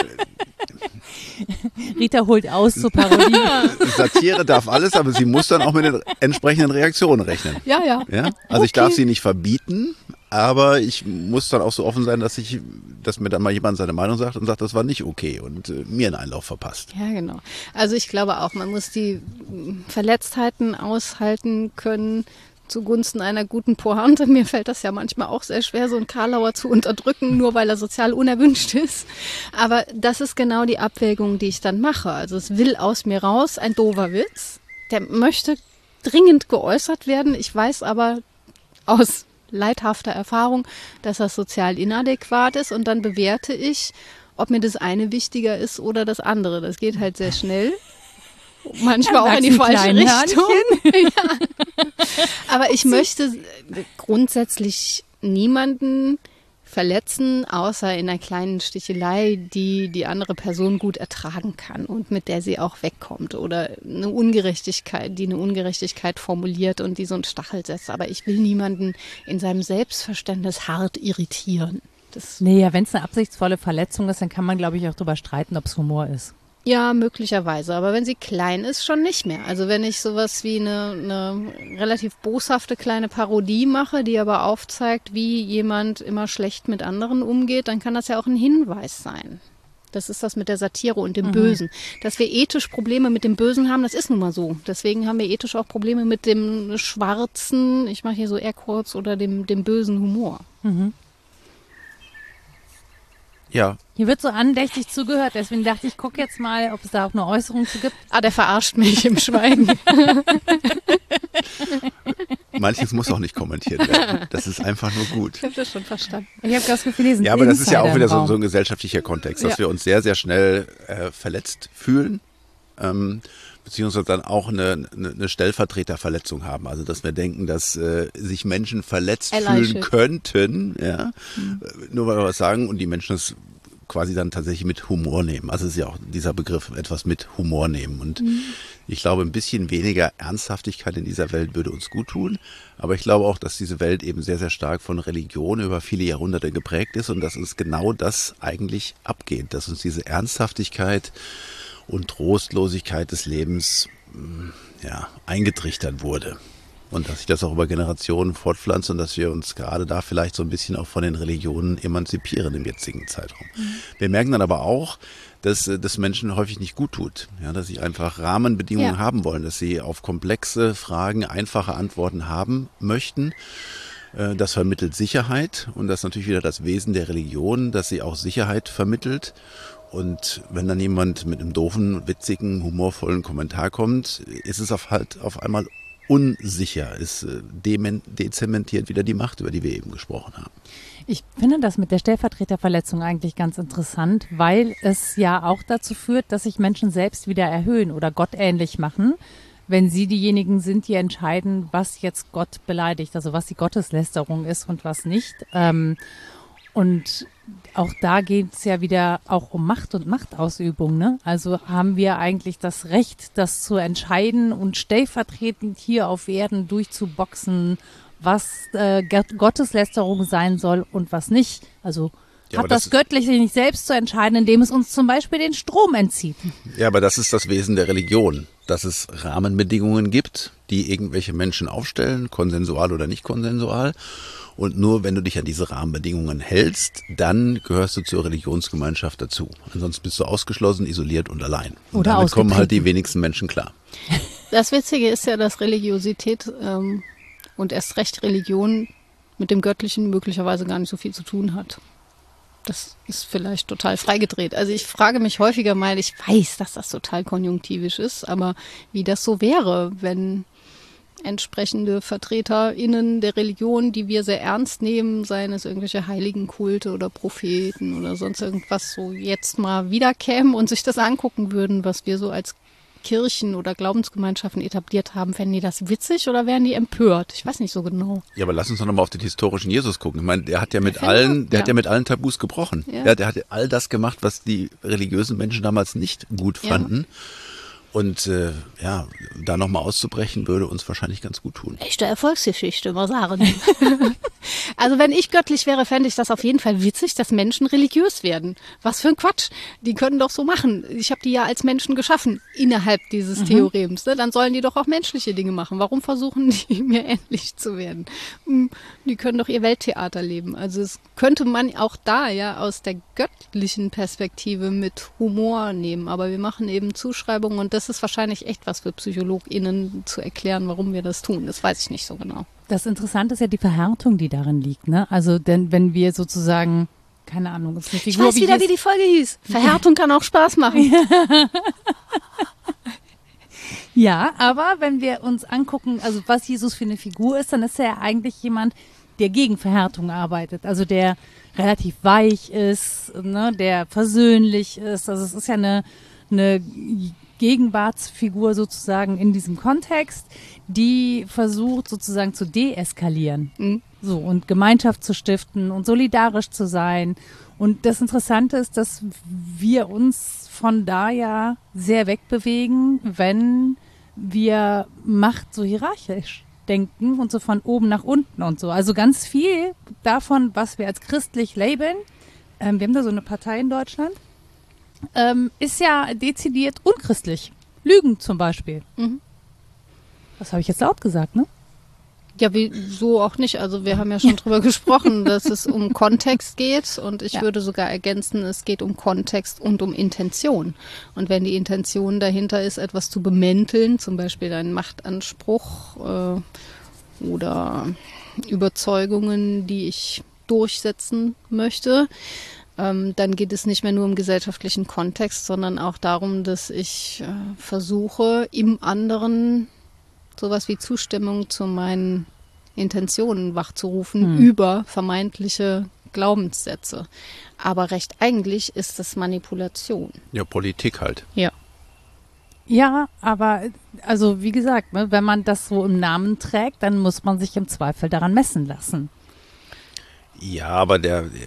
S1: Rita holt aus zur Parodie.
S3: Satire darf alles, aber sie muss dann auch mit den entsprechenden Reaktionen rechnen.
S2: Ja.
S3: Ja? Also ich darf sie nicht verbieten, aber ich muss dann auch so offen sein, dass mir dann mal jemand seine Meinung sagt und sagt, das war nicht okay und mir einen Einlauf verpasst.
S2: Ja, genau. Also ich glaube auch, man muss die Verletztheiten aushalten können zugunsten einer guten Pointe. Mir fällt das ja manchmal auch sehr schwer, so einen Karlauer zu unterdrücken, nur weil er sozial unerwünscht ist. Aber das ist genau die Abwägung, die ich dann mache. Also es will aus mir raus, ein doofer Witz. Der möchte dringend geäußert werden. Ich weiß aber aus leidhafter Erfahrung, dass das sozial inadäquat ist. Und dann bewerte ich, ob mir das eine wichtiger ist oder das andere. Das geht halt sehr schnell. Manchmal auch in die falsche Richtung. Ja. Aber ich möchte grundsätzlich niemanden verletzen, außer in einer kleinen Stichelei, die die andere Person gut ertragen kann und mit der sie auch wegkommt. Oder eine Ungerechtigkeit, die eine Ungerechtigkeit formuliert und die so einen Stachel setzt. Aber ich will niemanden in seinem Selbstverständnis hart irritieren.
S1: Nee, wenn es eine absichtsvolle Verletzung ist, dann kann man, glaube ich, auch darüber streiten, ob es Humor ist.
S2: Ja, möglicherweise. Aber wenn sie klein ist, schon nicht mehr. Also wenn ich sowas wie eine relativ boshafte kleine Parodie mache, die aber aufzeigt, wie jemand immer schlecht mit anderen umgeht, dann kann das ja auch ein Hinweis sein. Das ist das mit der Satire und dem Bösen. Dass wir ethisch Probleme mit dem Bösen haben, das ist nun mal so. Deswegen haben wir ethisch auch Probleme mit dem schwarzen, ich mache hier so Airquotes, oder dem bösen Humor.
S1: Mhm.
S3: Ja.
S1: Hier wird so andächtig zugehört, deswegen dachte ich, guck jetzt mal, ob es da auch eine Äußerung zu gibt.
S2: Ah, der verarscht mich im Schweigen.
S3: Manches muss auch nicht kommentiert werden. Das ist einfach nur gut.
S2: Ich habe das schon verstanden.
S1: Ich habe das Gefühl, lesen.
S3: Ja, aber das ist ja auch wieder so ein gesellschaftlicher Kontext, dass wir uns sehr, sehr schnell verletzt fühlen, beziehungsweise dann auch eine Stellvertreterverletzung haben. Also dass wir denken, dass sich Menschen verletzt fühlen könnten, ja, nur weil wir was sagen und die Menschen es quasi dann tatsächlich mit Humor nehmen. Also es ist ja auch dieser Begriff, etwas mit Humor nehmen. Und ich glaube, ein bisschen weniger Ernsthaftigkeit in dieser Welt würde uns gut tun. Aber ich glaube auch, dass diese Welt eben sehr, sehr stark von Religion über viele Jahrhunderte geprägt ist und dass uns genau das eigentlich abgeht, dass uns diese Ernsthaftigkeit und Trostlosigkeit des Lebens eingetrichtert wurde. Und dass sich das auch über Generationen fortpflanzt und dass wir uns gerade da vielleicht so ein bisschen auch von den Religionen emanzipieren im jetzigen Zeitraum. Wir merken dann aber auch, dass das Menschen häufig nicht gut tut, ja, dass sie einfach Rahmenbedingungen haben wollen, dass sie auf komplexe Fragen einfache Antworten haben möchten. Das vermittelt Sicherheit und das ist natürlich wieder das Wesen der Religion, dass sie auch Sicherheit vermittelt. Und wenn dann jemand mit einem doofen, witzigen, humorvollen Kommentar kommt, ist es auf einmal unsicher. Es dezementiert wieder die Macht, über die wir eben gesprochen haben.
S1: Ich finde das mit der Stellvertreterverletzung eigentlich ganz interessant, weil es ja auch dazu führt, dass sich Menschen selbst wieder erhöhen oder gottähnlich machen, wenn sie diejenigen sind, die entscheiden, was jetzt Gott beleidigt, also was die Gotteslästerung ist und was nicht. Und auch da geht es ja wieder auch um Macht und Machtausübung, ne? Also haben wir eigentlich das Recht, das zu entscheiden und stellvertretend hier auf Erden durchzuboxen, was Gotteslästerung sein soll und was nicht. Also hat das Göttliche nicht selbst zu entscheiden, indem es uns zum Beispiel den Strom entzieht.
S3: Ja, aber das ist das Wesen der Religion, dass es Rahmenbedingungen gibt, die irgendwelche Menschen aufstellen, konsensual oder nicht konsensual. Und nur wenn du dich an diese Rahmenbedingungen hältst, dann gehörst du zur Religionsgemeinschaft dazu. Ansonsten bist du ausgeschlossen, isoliert und allein. Und
S1: oder
S3: damit kommen halt die wenigsten Menschen klar.
S2: Das Witzige ist ja, dass Religiosität und erst recht Religion mit dem Göttlichen möglicherweise gar nicht so viel zu tun hat. Das ist vielleicht total freigedreht. Also ich frage mich häufiger mal, ich weiß, dass das total konjunktivisch ist, aber wie das so wäre, wenn entsprechende VertreterInnen der Religion, die wir sehr ernst nehmen, seien es irgendwelche Heiligenkulte oder Propheten oder sonst irgendwas, so jetzt mal wiederkämen und sich das angucken würden, was wir so als Kirchen oder Glaubensgemeinschaften etabliert haben, fänden die das witzig oder wären die empört? Ich weiß nicht so genau.
S3: Ja, aber lass uns doch nochmal auf den historischen Jesus gucken. Ich meine, der hat ja mit allen Tabus gebrochen.
S2: Ja.
S3: Der hat all das gemacht, was die religiösen Menschen damals nicht gut fanden. Ja. Und da nochmal auszubrechen, würde uns wahrscheinlich ganz gut tun.
S2: Echte Erfolgsgeschichte, mal sagen. Also wenn ich göttlich wäre, fände ich das auf jeden Fall witzig, dass Menschen religiös werden. Was für ein Quatsch. Die können doch so machen. Ich habe die ja als Menschen geschaffen, innerhalb dieses Theorems. Ne? Dann sollen die doch auch menschliche Dinge machen. Warum versuchen die, mir ähnlich zu werden? Die können doch ihr Welttheater leben. Also es könnte man auch da ja aus der göttlichen Perspektive mit Humor nehmen. Aber wir machen eben Zuschreibungen und das ist wahrscheinlich echt was für PsychologInnen zu erklären, warum wir das tun. Das weiß ich nicht so genau.
S1: Das Interessante ist ja die Verhärtung, die darin liegt, ne? Also denn wenn wir sozusagen, keine Ahnung, ist eine Figur,
S2: ich weiß wieder, wie die Folge hieß. Verhärtung kann auch Spaß machen.
S1: Ja, aber wenn wir uns angucken, also was Jesus für eine Figur ist, dann ist er ja eigentlich jemand, der gegen Verhärtung arbeitet. Also der relativ weich ist, ne? Der versöhnlich ist. Also es ist ja eine Gegenwartsfigur sozusagen in diesem Kontext, die versucht sozusagen zu deeskalieren. So, und Gemeinschaft zu stiften und solidarisch zu sein. Und das Interessante ist, dass wir uns von da ja sehr wegbewegen, wenn wir Macht so hierarchisch denken und so von oben nach unten und so. Also ganz viel davon, was wir als christlich labeln, wir haben da so eine Partei in Deutschland, ist ja dezidiert unchristlich. Lügen zum Beispiel. Das habe ich jetzt laut gesagt, ne?
S2: Ja, so auch nicht. Also wir haben ja schon drüber gesprochen, dass es um Kontext geht und ich würde sogar ergänzen, es geht um Kontext und um Intention. Und wenn die Intention dahinter ist, etwas zu bemänteln, zum Beispiel einen Machtanspruch oder Überzeugungen, die ich durchsetzen möchte, dann geht es nicht mehr nur um gesellschaftlichen Kontext, sondern auch darum, dass ich versuche, im anderen sowas wie Zustimmung zu meinen Intentionen wachzurufen über vermeintliche Glaubenssätze. Aber recht eigentlich ist das Manipulation.
S3: Ja, Politik halt.
S2: Ja.
S1: Ja, aber also wie gesagt, ne, wenn man das so im Namen trägt, dann muss man sich im Zweifel daran messen lassen.
S3: Ja, aber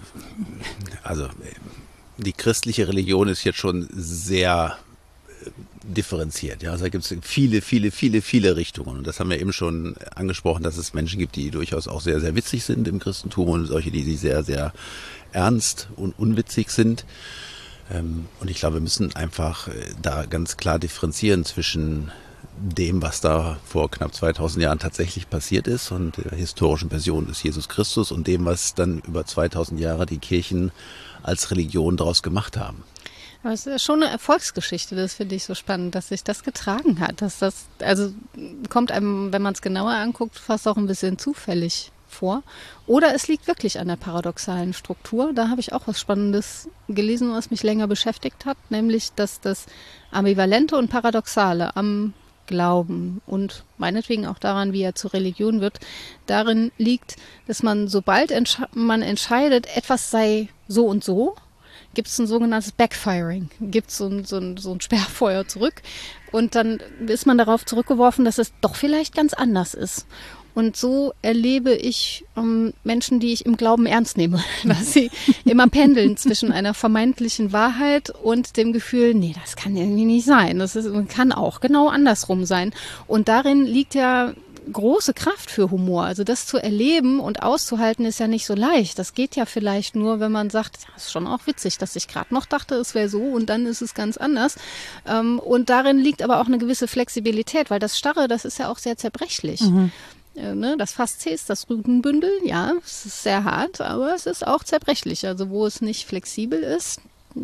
S3: die christliche Religion ist jetzt schon sehr differenziert. Ja, also da gibt es viele Richtungen. Und das haben wir eben schon angesprochen, dass es Menschen gibt, die durchaus auch sehr, sehr witzig sind im Christentum und solche, die sehr, sehr ernst und unwitzig sind. Und ich glaube, wir müssen einfach da ganz klar differenzieren zwischen dem, was da vor knapp 2000 Jahren tatsächlich passiert ist und der historischen Person des Jesus Christus und dem, was dann über 2000 Jahre die Kirchen als Religion daraus gemacht haben.
S2: Aber es ist ja schon eine Erfolgsgeschichte, das finde ich so spannend, dass sich das getragen hat. Dass das, also kommt einem, wenn man es genauer anguckt, fast auch ein bisschen zufällig vor. Oder es liegt wirklich an der paradoxalen Struktur. Da habe ich auch was Spannendes gelesen, was mich länger beschäftigt hat, nämlich, dass das Ambivalente und Paradoxale am Glauben und meinetwegen auch daran, wie er zur Religion wird, darin liegt, dass man, sobald man entscheidet, etwas sei so und so, gibt es ein sogenanntes Backfiring, gibt es so ein Sperrfeuer zurück und dann ist man darauf zurückgeworfen, dass es doch vielleicht ganz anders ist. Und so erlebe ich Menschen, die ich im Glauben ernst nehme, dass sie immer pendeln zwischen einer vermeintlichen Wahrheit und dem Gefühl, nee, das kann irgendwie nicht sein. Das kann auch genau andersrum sein. Und darin liegt ja große Kraft für Humor. Also das zu erleben und auszuhalten ist ja nicht so leicht. Das geht ja vielleicht nur, wenn man sagt, das ist schon auch witzig, dass ich gerade noch dachte, es wäre so und dann ist es ganz anders. Und darin liegt aber auch eine gewisse Flexibilität, weil das Starre, das ist ja auch sehr zerbrechlich. Das Faszes, das Rutenbündel, ja, es ist sehr hart, aber es ist auch zerbrechlich. Also wo es nicht flexibel ist,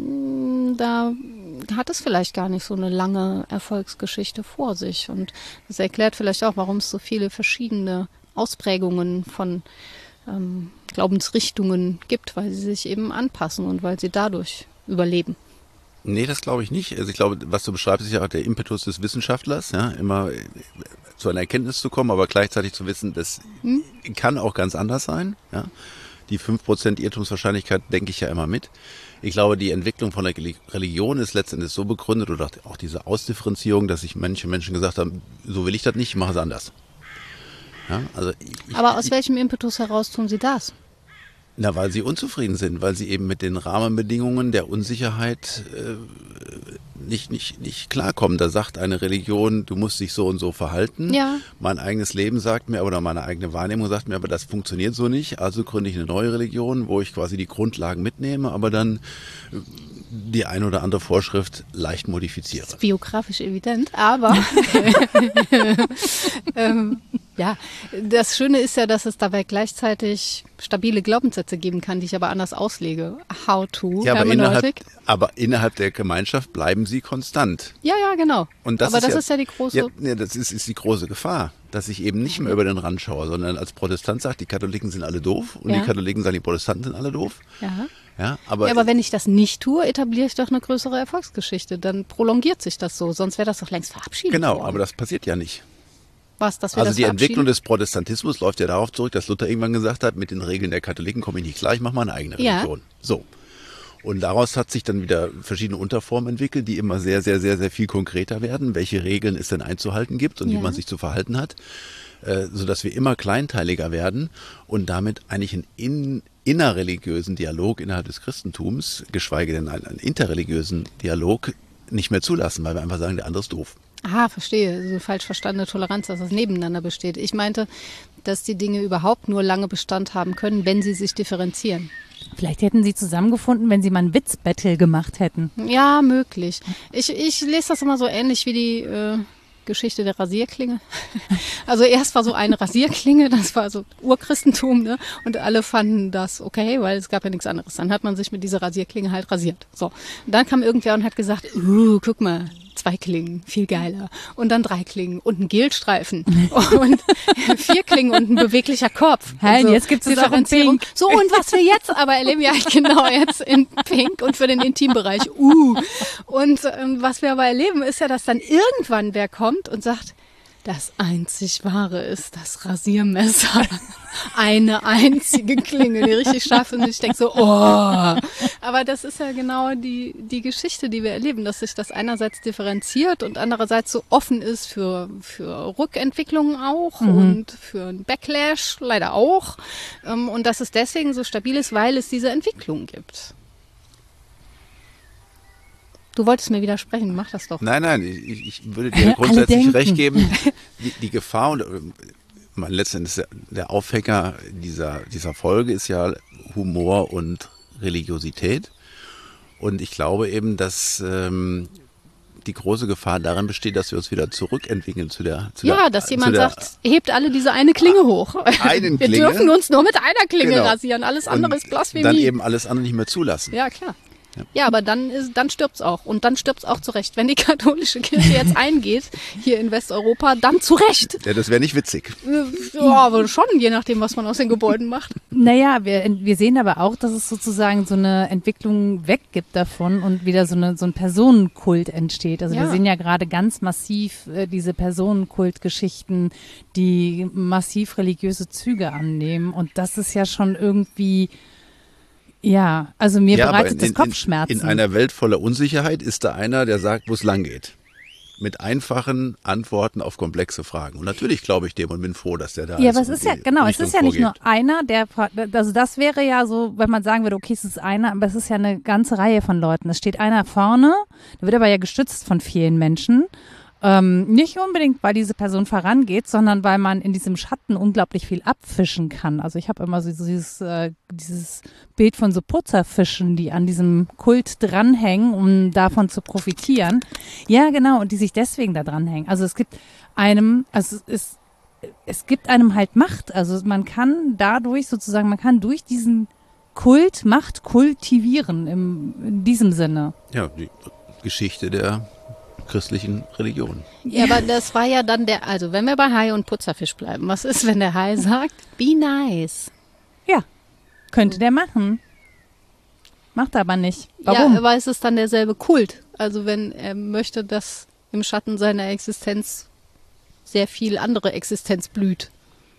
S2: da hat es vielleicht gar nicht so eine lange Erfolgsgeschichte vor sich. Und das erklärt vielleicht auch, warum es so viele verschiedene Ausprägungen von Glaubensrichtungen gibt, weil sie sich eben anpassen und weil sie dadurch überleben.
S3: Nee, das glaube ich nicht. Also ich glaube, was du beschreibst, ist ja auch der Impetus des Wissenschaftlers, ja, immer zu einer Erkenntnis zu kommen, aber gleichzeitig zu wissen, das kann auch ganz anders sein. Ja. die 5% Irrtumswahrscheinlichkeit denke ich ja immer mit. Ich glaube, die Entwicklung von der Religion ist letztendlich so begründet oder auch diese Ausdifferenzierung, dass sich manche Menschen gesagt haben, so will ich das nicht, ich mache es anders. Ja, also
S2: Aber aus welchem Impetus heraus tun Sie das?
S3: Na, weil sie unzufrieden sind, weil sie eben mit den Rahmenbedingungen der Unsicherheit nicht klarkommen. Da sagt eine Religion, du musst dich so und so verhalten.
S2: Ja.
S3: Mein eigenes Leben sagt mir, oder meine eigene Wahrnehmung sagt mir, aber das funktioniert so nicht. Also gründe ich eine neue Religion, wo ich quasi die Grundlagen mitnehme, aber dann die ein oder andere Vorschrift leicht modifiziere.
S2: Das ist biografisch evident, aber ja, das Schöne ist ja, dass es dabei gleichzeitig stabile Glaubenssätze geben kann, die ich aber anders auslege. How to,
S3: ja,
S2: Hermeneutik.
S3: aber innerhalb der Gemeinschaft bleiben sie konstant.
S2: Ja, genau.
S3: Und
S2: aber das ist ja die große...
S3: Ja, das ist die große Gefahr, dass ich eben nicht mehr über den Rand schaue, sondern als Protestant sagt, die Katholiken sind alle doof und die Katholiken sagen, die Protestanten sind alle doof.
S2: Ja,
S3: aber
S2: wenn ich das nicht tue, etabliere ich doch eine größere Erfolgsgeschichte. Dann prolongiert sich das so, sonst wäre das doch längst verabschiedet
S3: Genau,
S2: worden.
S3: aber das passiert ja nicht.
S2: Was, dass wir
S3: Also
S2: das
S3: die Entwicklung
S2: verabschieden?
S3: des Protestantismus läuft ja darauf zurück, dass Luther irgendwann gesagt hat, mit den Regeln der Katholiken komme ich nicht klar, ich mache mal eine eigene Religion. So. Und daraus hat sich dann wieder verschiedene Unterformen entwickelt, die immer sehr, sehr, sehr, sehr viel konkreter werden, welche Regeln es denn einzuhalten gibt und wie man sich zu verhalten hat, sodass wir immer kleinteiliger werden und damit eigentlich einen innerreligiösen Dialog innerhalb des Christentums, geschweige denn einen interreligiösen Dialog, nicht mehr zulassen, weil wir einfach sagen, der andere ist doof.
S2: Ah, verstehe. So falsch verstandene Toleranz, dass das nebeneinander besteht. Ich meinte, dass die Dinge überhaupt nur lange Bestand haben können, wenn sie sich differenzieren.
S1: Vielleicht hätten sie zusammengefunden, wenn sie mal ein Witzbattle gemacht hätten.
S2: Ja, möglich. Ich lese das immer so ähnlich wie die Geschichte der Rasierklinge. Also erst war so eine Rasierklinge, das war so Urchristentum, ne? Und alle fanden das okay, weil es gab ja nichts anderes. Dann hat man sich mit dieser Rasierklinge halt rasiert. So. Und dann kam irgendwer und hat gesagt, guck mal, 2 Klingen, viel geiler. Und dann 3 Klingen und ein Gelstreifen. Und 4 Klingen und ein beweglicher Kopf.
S1: Hey,
S2: so,
S1: jetzt gibt es auch in Pink.
S2: So, und was wir jetzt aber erleben, ja genau, jetzt in Pink und für den Intimbereich. Und was wir aber erleben, ist ja, dass dann irgendwann wer kommt und sagt, das einzig Wahre ist das Rasiermesser. Eine einzige Klinge, die richtig scharf ist. Und ich denke so, Aber das ist ja genau die Geschichte, die wir erleben, dass sich das einerseits differenziert und andererseits so offen ist für Rückentwicklungen auch und für einen Backlash leider auch. Und dass es deswegen so stabil ist, weil es diese Entwicklung gibt. Du wolltest mir widersprechen, mach das doch.
S3: Nein, ich würde dir grundsätzlich recht geben. Die Gefahr und letztendlich der Aufhänger dieser Folge ist ja Humor und Religiosität. Und ich glaube eben, dass die große Gefahr darin besteht, dass wir uns wieder zurückentwickeln
S2: dass jemand sagt, hebt alle diese eine Klinge hoch.
S3: Wir
S2: dürfen uns nur mit einer Klinge rasieren, alles andere
S3: und
S2: ist Blasphemie.
S3: Dann eben alles andere nicht mehr zulassen.
S2: Ja, klar. Ja, aber dann stirbt's auch. Und dann stirbt's auch zu Recht. Wenn die katholische Kirche jetzt eingeht, hier in Westeuropa, dann zu Recht.
S3: Ja, das wäre nicht witzig.
S2: Ja, aber schon, je nachdem, was man aus den Gebäuden macht.
S1: Naja, wir sehen aber auch, dass es sozusagen so eine Entwicklung weggibt davon und wieder so ein Personenkult entsteht. Also wir sehen ja gerade ganz massiv diese Personenkultgeschichten, die massiv religiöse Züge annehmen. Und das ist ja schon irgendwie... Ja, also mir bereitet das Kopfschmerzen.
S3: In einer Welt voller Unsicherheit ist da einer, der sagt, wo es lang geht. Mit einfachen Antworten auf komplexe Fragen. Und natürlich glaube ich dem und bin froh, dass der da ist.
S1: Ja, aber es ist ja, genau, es ist ja nicht nur einer, also das wäre ja so, wenn man sagen würde, okay, es ist einer, aber es ist ja eine ganze Reihe von Leuten. Es steht einer vorne, der wird aber ja gestützt von vielen Menschen. Nicht unbedingt, weil diese Person vorangeht, sondern weil man in diesem Schatten unglaublich viel abfischen kann. Also ich habe immer so dieses Bild von so Putzerfischen, die an diesem Kult dranhängen, um davon zu profitieren. Ja, genau, und die sich deswegen da dranhängen. Also es gibt einem halt Macht. Also man kann durch diesen Kult Macht kultivieren in diesem Sinne.
S3: Ja, die Geschichte der christlichen Religion.
S2: Ja, aber das war ja dann also wenn wir bei Hai und Putzerfisch bleiben, was ist, wenn der Hai sagt, be nice?
S1: Ja, könnte der machen. Macht er aber nicht. Warum?
S2: Ja, aber es ist dann derselbe Kult. Also wenn er möchte, dass im Schatten seiner Existenz sehr viel andere Existenz blüht.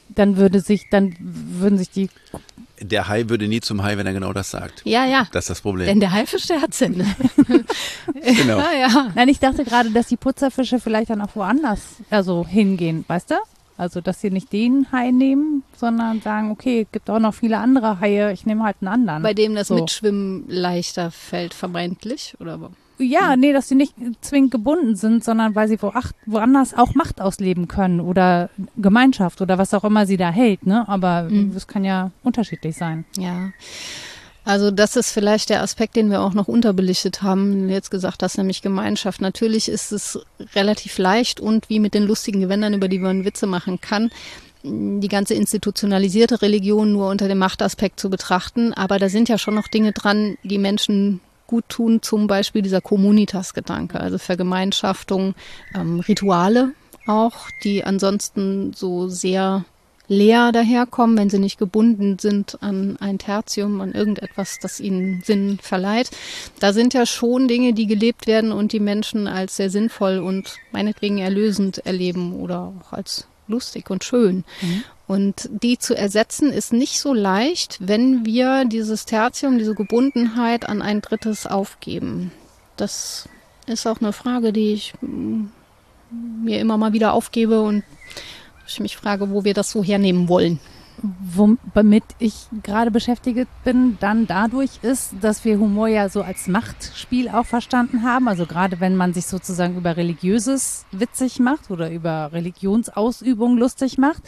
S1: dann würden sich die...
S3: Der Hai würde nie zum Hai, wenn er genau das sagt.
S2: Ja.
S3: Das ist das Problem.
S2: Denn der Haifisch, der hat Sinn.
S3: Genau.
S2: Ja.
S1: Nein, ich dachte gerade, dass die Putzerfische vielleicht dann auch woanders hingehen, weißt du? Also, dass sie nicht den Hai nehmen, sondern sagen, okay, es gibt auch noch viele andere Haie, ich nehme halt einen anderen.
S2: Bei dem das Mitschwimmen leichter fällt, vermeintlich, oder?
S1: Ja, nee, dass sie nicht zwingend gebunden sind, sondern weil sie woanders auch Macht ausleben können oder Gemeinschaft oder was auch immer sie da hält, ne? Aber das kann ja unterschiedlich sein.
S2: Ja. Also das ist vielleicht der Aspekt, den wir auch noch unterbelichtet haben, jetzt gesagt hast, nämlich Gemeinschaft. Natürlich ist es relativ leicht und wie mit den lustigen Gewändern, über die man Witze machen kann, die ganze institutionalisierte Religion nur unter dem Machtaspekt zu betrachten. Aber da sind ja schon noch Dinge dran, die Menschen gut tun, zum Beispiel dieser Communitas-Gedanke, also Vergemeinschaftung, Rituale auch, die ansonsten so sehr leer daherkommen, wenn sie nicht gebunden sind an ein Tertium, an irgendetwas, das ihnen Sinn verleiht. Da sind ja schon Dinge, die gelebt werden und die Menschen als sehr sinnvoll und meinetwegen erlösend erleben oder auch als lustig und schön. Und die zu ersetzen ist nicht so leicht, wenn wir dieses Tertium, diese Gebundenheit an ein Drittes aufgeben. Das ist auch eine Frage, die ich mir immer mal wieder aufgebe und ich mich frage, wo wir das so hernehmen wollen.
S1: Womit ich gerade beschäftigt bin, dann dadurch ist, dass wir Humor ja so als Machtspiel auch verstanden haben. Also gerade wenn man sich sozusagen über Religiöses witzig macht oder über Religionsausübung lustig macht,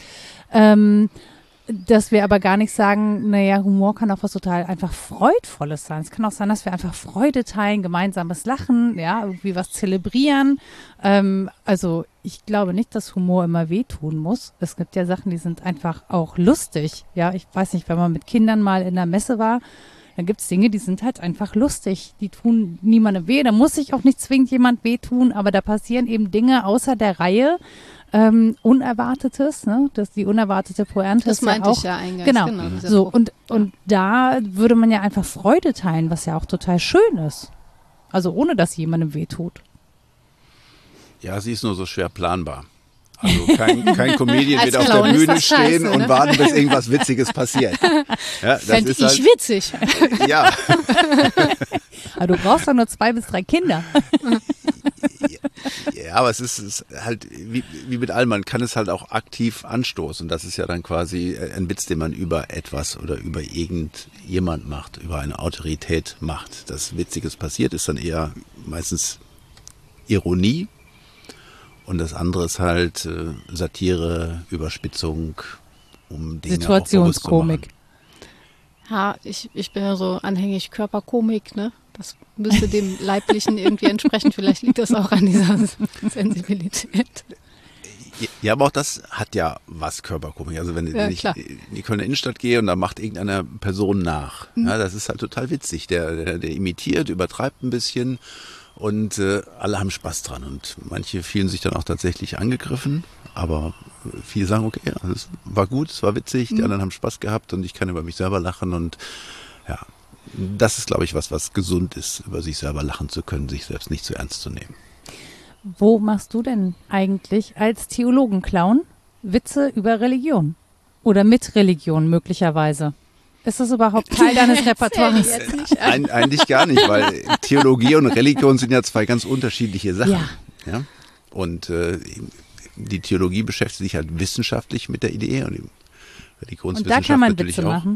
S1: dass wir aber gar nicht sagen, naja, Humor kann auch was total einfach Freudvolles sein. Es kann auch sein, dass wir einfach Freude teilen, gemeinsames Lachen, ja, irgendwie was zelebrieren. Also ich glaube nicht, dass Humor immer wehtun muss. Es gibt ja Sachen, die sind einfach auch lustig. Ja, ich weiß nicht, wenn man mit Kindern mal in der Messe war, dann gibt es Dinge, die sind halt einfach lustig. Die tun niemandem weh. Da muss sich auch nicht zwingend jemand wehtun, aber da passieren eben Dinge außer der Reihe, Unerwartetes, ne? Das die unerwartete Pointe
S2: das
S1: ist ja
S2: meinte
S1: auch,
S2: ich ja eingangs.
S1: Genau. So
S2: Spruch.
S1: und da würde man ja einfach Freude teilen, was ja auch total schön ist. Also ohne, dass jemandem wehtut.
S3: Ja, sie ist nur so schwer planbar. Also kein Comedian wird auf der
S2: Clown ist
S3: Bühne
S2: das
S3: stehen
S2: scheiße, ne?
S3: und warten, bis irgendwas Witziges passiert. Ja, das
S2: Fände
S3: ist
S2: ich
S3: halt,
S2: witzig.
S3: ja.
S1: Aber du brauchst doch nur 2 bis 3 Kinder.
S3: Ja, aber es ist halt wie mit allem, man kann es halt auch aktiv anstoßen. Das ist ja dann quasi ein Witz, den man über etwas oder über irgendjemand macht, über eine Autorität macht. Das Witziges passiert, ist dann eher meistens Ironie. Und das andere ist halt Satire, Überspitzung, um Dinge
S1: Situationskomik.
S2: Ja, ich bin ja so anhängig Körperkomik, ne? Das müsste dem Leiblichen irgendwie entsprechen. Vielleicht liegt das auch an dieser Sensibilität.
S3: Ja, aber auch das hat ja was Körperkomik. Also wenn ich in die Kölner Innenstadt gehe und da macht irgendeiner Person nach. Ja, das ist halt total witzig. Der imitiert, übertreibt ein bisschen und alle haben Spaß dran. Und manche fühlen sich dann auch tatsächlich angegriffen. Aber viele sagen, okay, also es war gut, es war witzig, die anderen haben Spaß gehabt und ich kann über mich selber lachen. Und ja, das ist, glaube ich, was gesund ist, über sich selber lachen zu können, sich selbst nicht zu ernst zu nehmen.
S1: Wo machst du denn eigentlich als Theologenclown Witze über Religion? Oder mit Religion möglicherweise? Ist das überhaupt Teil deines Repertoires?
S3: Eigentlich gar nicht, weil Theologie und Religion sind ja 2 ganz unterschiedliche Sachen. Ja? Und die Theologie beschäftigt sich halt wissenschaftlich mit der Idee und die Religionswissenschaft
S1: und da kann man
S3: natürlich
S1: Witze
S3: auch.
S1: Machen?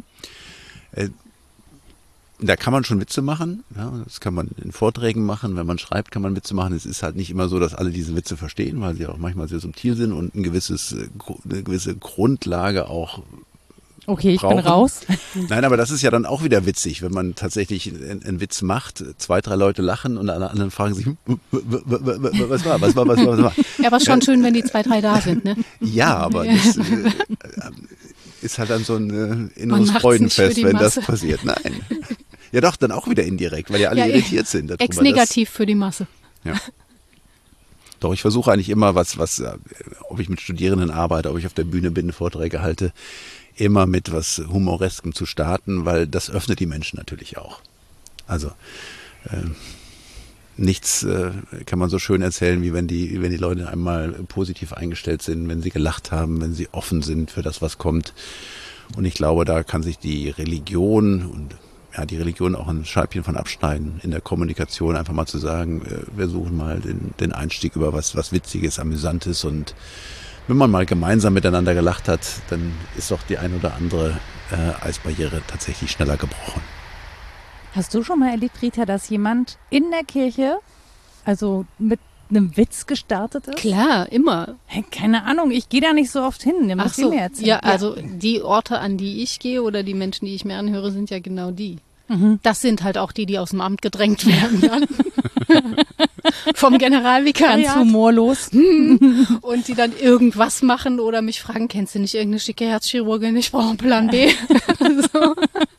S3: Da kann man schon Witze machen, ja, das kann man in Vorträgen machen, wenn man schreibt, kann man Witze machen. Es ist halt nicht immer so, dass alle diese Witze verstehen, weil sie auch manchmal sehr subtil sind und eine gewisse Grundlage auch
S1: Okay, ich
S3: brauchen.
S1: bin raus.
S3: Nein, aber das ist ja dann auch wieder witzig, wenn man tatsächlich einen Witz macht, 2, 3 Leute lachen und alle anderen fragen sich, was war?
S2: Ja, aber schon schön, wenn die 2, 3 da sind, ne?
S3: Ja, aber das ist halt dann so ein inneres Freudenfest, wenn das passiert. Nein. Ja doch, dann auch wieder indirekt, weil ja alle irritiert sind.
S2: Ex-negativ für die Masse.
S3: Ja. Doch, ich versuche eigentlich immer ob ich mit Studierenden arbeite, ob ich auf der Bühne bin, Vorträge halte, immer mit was Humoreskem zu starten, weil das öffnet die Menschen natürlich auch. Also nichts kann man so schön erzählen, wie wenn die Leute einmal positiv eingestellt sind, wenn sie gelacht haben, wenn sie offen sind für das, was kommt. Und ich glaube, da kann sich die Religion auch ein Scheibchen von abschneiden, in der Kommunikation einfach mal zu sagen, wir suchen mal den Einstieg über was Witziges, Amüsantes, und wenn man mal gemeinsam miteinander gelacht hat, dann ist doch die ein oder andere Eisbarriere tatsächlich schneller gebrochen.
S1: Hast du schon mal erlebt, Rita, dass jemand in der Kirche, also mit einem Witz gestartet ist?
S2: Klar, immer.
S1: Hey, keine Ahnung, ich gehe da nicht so oft hin.
S2: Ach so, ja, also die Orte, an die ich gehe oder die Menschen, die ich mir anhöre, sind ja genau die. Mhm. Das sind halt auch die aus dem Amt gedrängt werden dann. Vom Generalvikariat.
S1: Ganz humorlos.
S2: Und die dann irgendwas machen oder mich fragen, kennst du nicht irgendeine schicke Herzchirurgin? Ich brauche einen Plan B. So.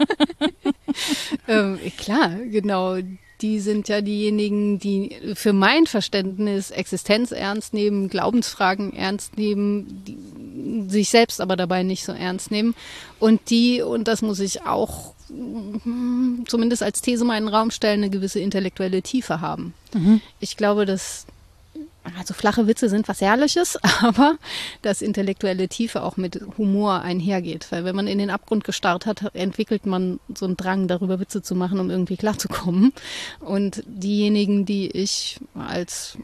S2: Klar, genau. Die sind ja diejenigen, die für mein Verständnis Existenz ernst nehmen, Glaubensfragen ernst nehmen, die sich selbst aber dabei nicht so ernst nehmen. Und das muss ich auch zumindest als These mal in den Raum stellen, eine gewisse intellektuelle Tiefe haben. Mhm. Ich glaube, also flache Witze sind was Herrliches, aber dass intellektuelle Tiefe auch mit Humor einhergeht. Weil wenn man in den Abgrund gestarrt hat, entwickelt man so einen Drang, darüber Witze zu machen, um irgendwie klarzukommen. Und diejenigen, die ich als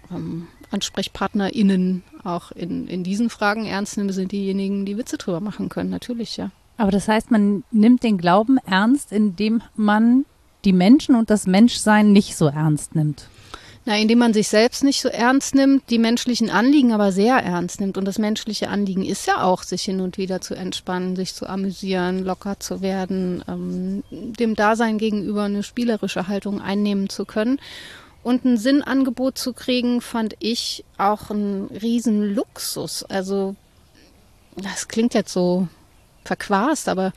S2: AnsprechpartnerInnen auch in diesen Fragen ernst nehme, sind diejenigen, die Witze drüber machen können. Natürlich, ja.
S1: Aber das heißt, man nimmt den Glauben ernst, indem man die Menschen und das Menschsein nicht so ernst nimmt.
S2: Na, indem man sich selbst nicht so ernst nimmt, die menschlichen Anliegen aber sehr ernst nimmt. Und das menschliche Anliegen ist ja auch, sich hin und wieder zu entspannen, sich zu amüsieren, locker zu werden, dem Dasein gegenüber eine spielerische Haltung einnehmen zu können. Und ein Sinnangebot zu kriegen, fand ich auch ein Riesenluxus. Also, das klingt jetzt so verquast, aber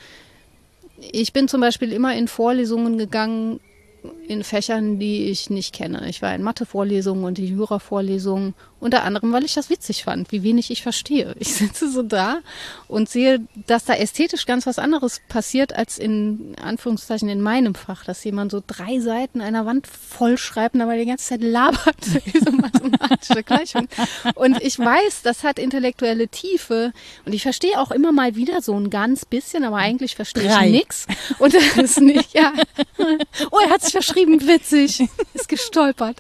S2: ich bin zum Beispiel immer in Vorlesungen gegangen, in Fächern, die ich nicht kenne. Ich war in Mathe-Vorlesungen und die Jura-Vorlesungen, unter anderem, weil ich das witzig fand, wie wenig ich verstehe. Ich sitze so da und sehe, dass da ästhetisch ganz was anderes passiert, als in Anführungszeichen in meinem Fach, dass jemand so 3 Seiten einer Wand vollschreibt und dabei die ganze Zeit labert, diese mathematische Gleichung. Und ich weiß, das hat intellektuelle Tiefe und ich verstehe auch immer mal wieder so ein ganz bisschen, aber eigentlich verstehe ich nichts. Und das ist nicht, ja. Oh, er hat sich verschrieben, witzig. Ist gestolpert.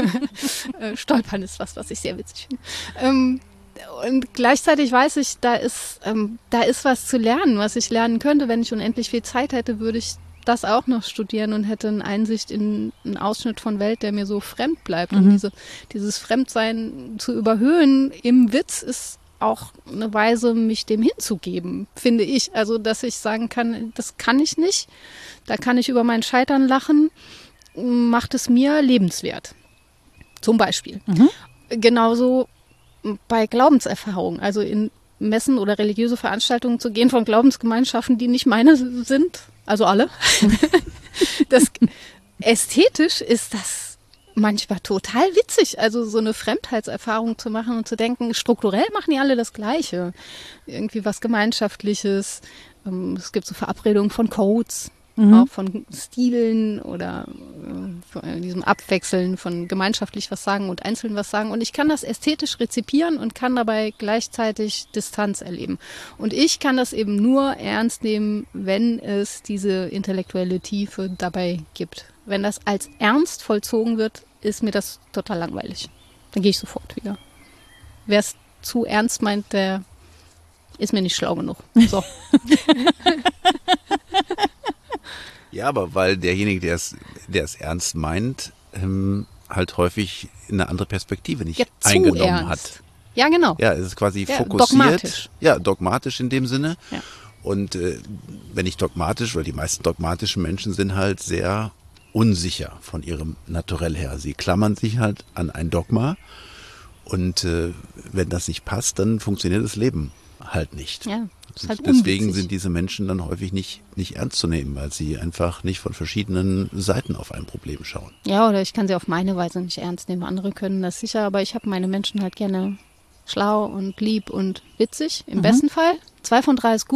S2: Stolpern ist was ich sehr witzig finde. Und gleichzeitig weiß ich, da ist was zu lernen, was ich lernen könnte. Wenn ich unendlich viel Zeit hätte, würde ich das auch noch studieren und hätte eine Einsicht in einen Ausschnitt von Welt, der mir so fremd bleibt. Und dieses Fremdsein zu überhöhen im Witz ist auch eine Weise, mich dem hinzugeben, finde ich. Also, dass ich sagen kann, das kann ich nicht. Da kann ich über mein Scheitern lachen, macht es mir lebenswert. Zum Beispiel. Mhm. Genauso bei Glaubenserfahrungen, also in Messen oder religiöse Veranstaltungen zu gehen von Glaubensgemeinschaften, die nicht meine sind, also alle. Ästhetisch ist das manchmal total witzig, also so eine Fremdheitserfahrung zu machen und zu denken, strukturell machen die alle das Gleiche. Irgendwie was Gemeinschaftliches. Es gibt so Verabredungen von Codes, auch von Stilen oder von diesem Abwechseln von gemeinschaftlich was sagen und einzeln was sagen. Und ich kann das ästhetisch rezipieren und kann dabei gleichzeitig Distanz erleben. Und ich kann das eben nur ernst nehmen, wenn es diese intellektuelle Tiefe dabei gibt. Wenn das als ernst vollzogen wird, ist mir das total langweilig. Dann gehe ich sofort wieder. Wer es zu ernst meint, der ist mir nicht schlau genug. So.
S3: Ja, aber weil derjenige, der es ernst meint, halt häufig eine andere Perspektive nicht eingenommen hat.
S2: Ja, genau.
S3: Ja, es ist quasi fokussiert.
S2: Dogmatisch.
S3: Ja, dogmatisch in dem Sinne.
S2: Ja.
S3: Und wenn nicht dogmatisch, weil die meisten dogmatischen Menschen sind halt sehr unsicher von ihrem Naturell her. Sie klammern sich halt an ein Dogma und wenn das nicht passt, dann funktioniert das Leben halt nicht.
S2: Ja. Halt
S3: deswegen sind diese Menschen dann häufig nicht ernst zu nehmen, weil sie einfach nicht von verschiedenen Seiten auf ein Problem schauen.
S2: Ja, oder ich kann sie auf meine Weise nicht ernst nehmen. Andere können das sicher, aber ich habe meine Menschen halt gerne schlau und lieb und witzig, im besten Fall. 2 von 3 ist gut.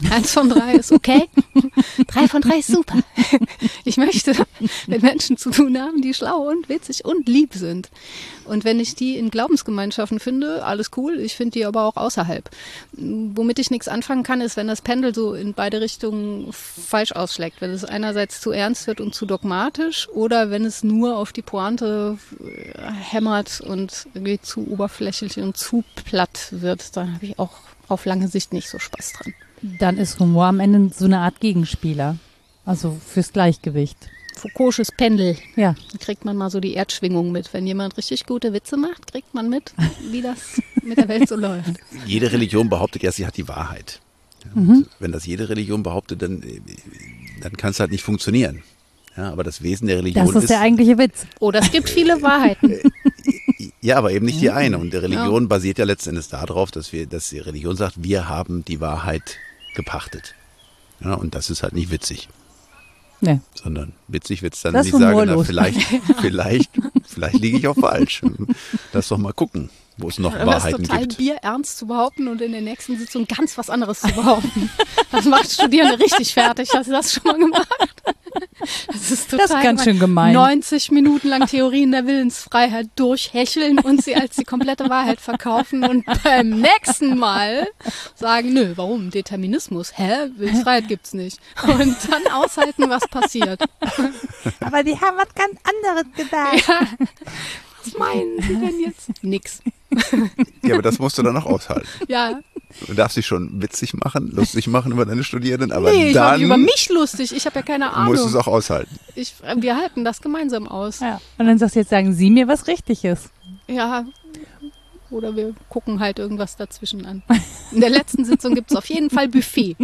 S2: 1 von 3 ist okay. 3 von 3 ist super. Ich möchte mit Menschen zu tun haben, die schlau und witzig und lieb sind. Und wenn ich die in Glaubensgemeinschaften finde, alles cool. Ich finde die aber auch außerhalb. Womit ich nichts anfangen kann, ist, wenn das Pendel so in beide Richtungen falsch ausschlägt. Wenn es einerseits zu ernst wird und zu dogmatisch oder wenn es nur auf die Pointe hämmert und irgendwie zu oberflächlich und zu platt wird. Da habe ich auch auf lange Sicht nicht so Spaß dran.
S1: Dann ist Humor am Ende so eine Art Gegenspieler. Also fürs Gleichgewicht.
S2: Foucault'sches Pendel.
S1: Ja.
S2: Da kriegt man mal so die Erdschwingung mit. Wenn jemand richtig gute Witze macht, kriegt man mit, wie das mit der Welt so läuft.
S3: Jede Religion behauptet ja, sie hat die Wahrheit. Und wenn das jede Religion behauptet, dann kann es halt nicht funktionieren. Ja, aber das Wesen der Religion
S1: Das ist der eigentliche Witz.
S2: Oder es gibt viele Wahrheiten.
S3: Ja, aber eben nicht die eine. Und die Religion basiert ja letzten Endes darauf, dass die Religion sagt, wir haben die Wahrheit gepachtet. Ja, und das ist halt nicht witzig.
S1: Nee.
S3: Sondern witzig wird es dann,
S1: Das
S3: wenn ich sage, na,
S1: humorlos.
S3: vielleicht liege ich auch falsch. Lass doch mal gucken, wo es noch
S2: Aber es ist
S3: Wahrheiten
S2: total
S3: gibt.
S2: bierernst zu behaupten und in der nächsten Sitzung ganz was anderes zu behaupten. Das macht Studierende richtig fertig. Hast du das schon mal gemacht? Das ist total
S1: Das ist ganz schön gemein.
S2: 90 Minuten lang Theorien der Willensfreiheit durchhechseln und sie als die komplette Wahrheit verkaufen und beim nächsten Mal sagen, nö, warum? Determinismus? Hä? Willensfreiheit gibt's nicht. Und dann aushalten, was passiert.
S1: Aber die haben was ganz anderes gesagt.
S2: Ja. Was meinen Sie denn jetzt? Nix.
S3: Ja, aber das musst du dann auch aushalten.
S2: Ja.
S3: Du darfst dich schon witzig machen, lustig machen über deine Studierenden, aber
S2: Nee, ich mache
S3: dann
S2: mich über mich lustig. Ich habe ja keine
S3: musst du es
S2: Ahnung.
S3: auch aushalten.
S2: Wir halten das gemeinsam aus.
S1: Ja. Und dann sagst du, jetzt sagen Sie mir, was richtig ist.
S2: Ja. Oder wir gucken halt irgendwas dazwischen an. In der letzten Sitzung gibt es auf jeden Fall Buffet.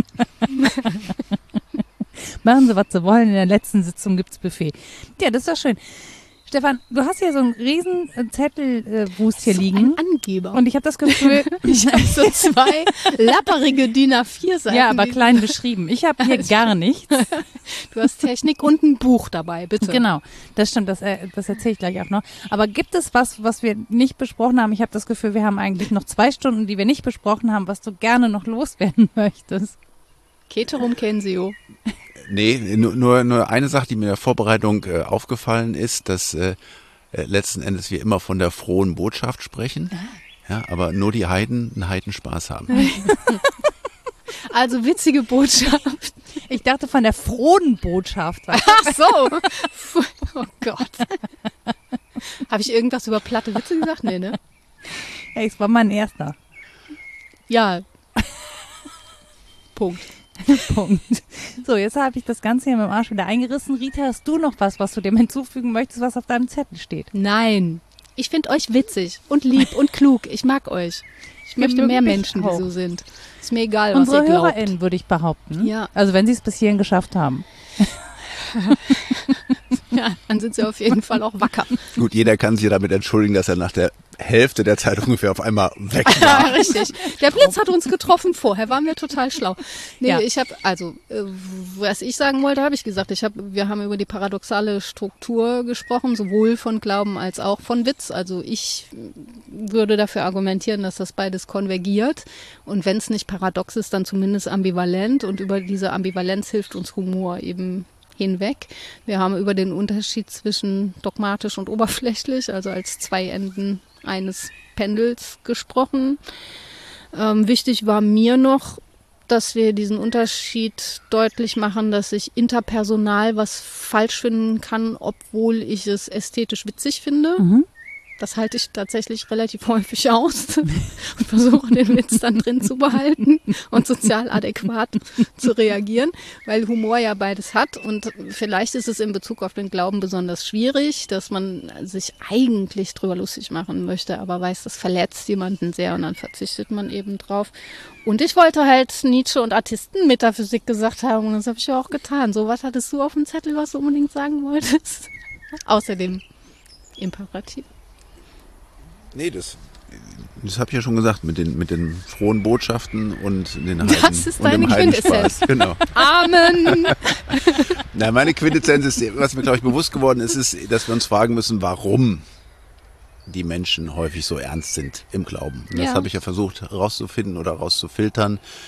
S1: Machen Sie, was Sie wollen. In der letzten Sitzung gibt's Buffet. Ja, das ist doch schön. Stefan, du hast hier so einen riesen Zettelwust hier liegen.
S2: Ein Angeber.
S1: Und ich habe das Gefühl,
S2: ich habe so 2 lapperige DIN A4-Seiten.
S1: ja, aber klein beschrieben. Ich habe hier gar nichts.
S2: Du hast Technik und ein Buch dabei, bitte.
S1: Genau, das stimmt, das erzähle ich gleich auch noch. Aber gibt es was wir nicht besprochen haben? Ich habe das Gefühl, wir haben eigentlich noch 2 Stunden, die wir nicht besprochen haben, was du gerne noch loswerden möchtest.
S2: Keterum Kensio.
S3: Nee, nur eine Sache, die mir in der Vorbereitung aufgefallen ist, dass letzten Endes wir immer von der frohen Botschaft sprechen, ja, aber nur die Heiden einen Heidenspaß haben.
S2: Also witzige Botschaft.
S1: Ich dachte von der frohen Botschaft.
S2: Ach so. Oh Gott. Habe ich irgendwas über platte Witze gesagt? Nee, ne?
S1: Hey, es war mein erster.
S2: Ja. Punkt.
S1: Punkt. So, jetzt habe ich das Ganze hier mit dem Arsch wieder eingerissen. Rita, hast du noch was du dem hinzufügen möchtest, was auf deinem Zettel steht?
S2: Nein. Ich finde euch witzig und lieb und klug. Ich mag euch. Ich möchte mehr
S1: mich
S2: Menschen, die
S1: auch.
S2: so sind. Ist mir egal, was
S1: Unsere
S2: ihr glaubt.
S1: HörerInnen, würde ich behaupten.
S2: Ja.
S1: Also wenn sie es bis hierhin geschafft haben.
S2: Ja, dann sind sie auf jeden Fall auch wacker.
S3: Gut, jeder kann sich damit entschuldigen, dass er nach der Hälfte der Zeit ungefähr auf einmal weg
S2: Ja,
S3: war.
S2: richtig. Der Blitz hat uns getroffen. Vorher waren wir total schlau. Nee,
S1: Ja.
S2: ich habe, was ich sagen wollte, habe ich gesagt. Wir haben über die paradoxale Struktur gesprochen, sowohl von Glauben als auch von Witz. Also ich würde dafür argumentieren, dass das beides konvergiert. Und wenn es nicht paradox ist, dann zumindest ambivalent. Und über diese Ambivalenz hilft uns Humor eben hinweg. Wir haben über den Unterschied zwischen dogmatisch und oberflächlich, also als 2 Enden eines Pendels gesprochen. Wichtig war mir noch, dass wir diesen Unterschied deutlich machen, dass ich interpersonal was falsch finden kann, obwohl ich es ästhetisch witzig finde. Das halte ich tatsächlich relativ häufig aus und versuche den Witz dann drin zu behalten und sozial adäquat zu reagieren, weil Humor ja beides hat und vielleicht ist es in Bezug auf den Glauben besonders schwierig, dass man sich eigentlich drüber lustig machen möchte, aber weiß, das verletzt jemanden sehr und dann verzichtet man eben drauf. Und ich wollte halt Nietzsche und Artistenmetaphysik gesagt haben und das habe ich ja auch getan. So, was hattest du auf dem Zettel, was du unbedingt sagen wolltest? Außerdem Imperativ.
S3: Nee, das habe ich ja schon gesagt, mit den frohen Botschaften und den Heiden,
S2: Das ist
S3: und
S2: deine
S3: dem Heidenspaß.
S2: Quintessenz.
S3: Genau.
S2: Amen!
S3: Na, meine Quintessenz ist, was mir, glaube ich, bewusst geworden ist, dass wir uns fragen müssen, warum die Menschen häufig so ernst sind im Glauben. Und das
S2: Ja.
S3: habe ich ja versucht herauszufinden oder rauszufiltern.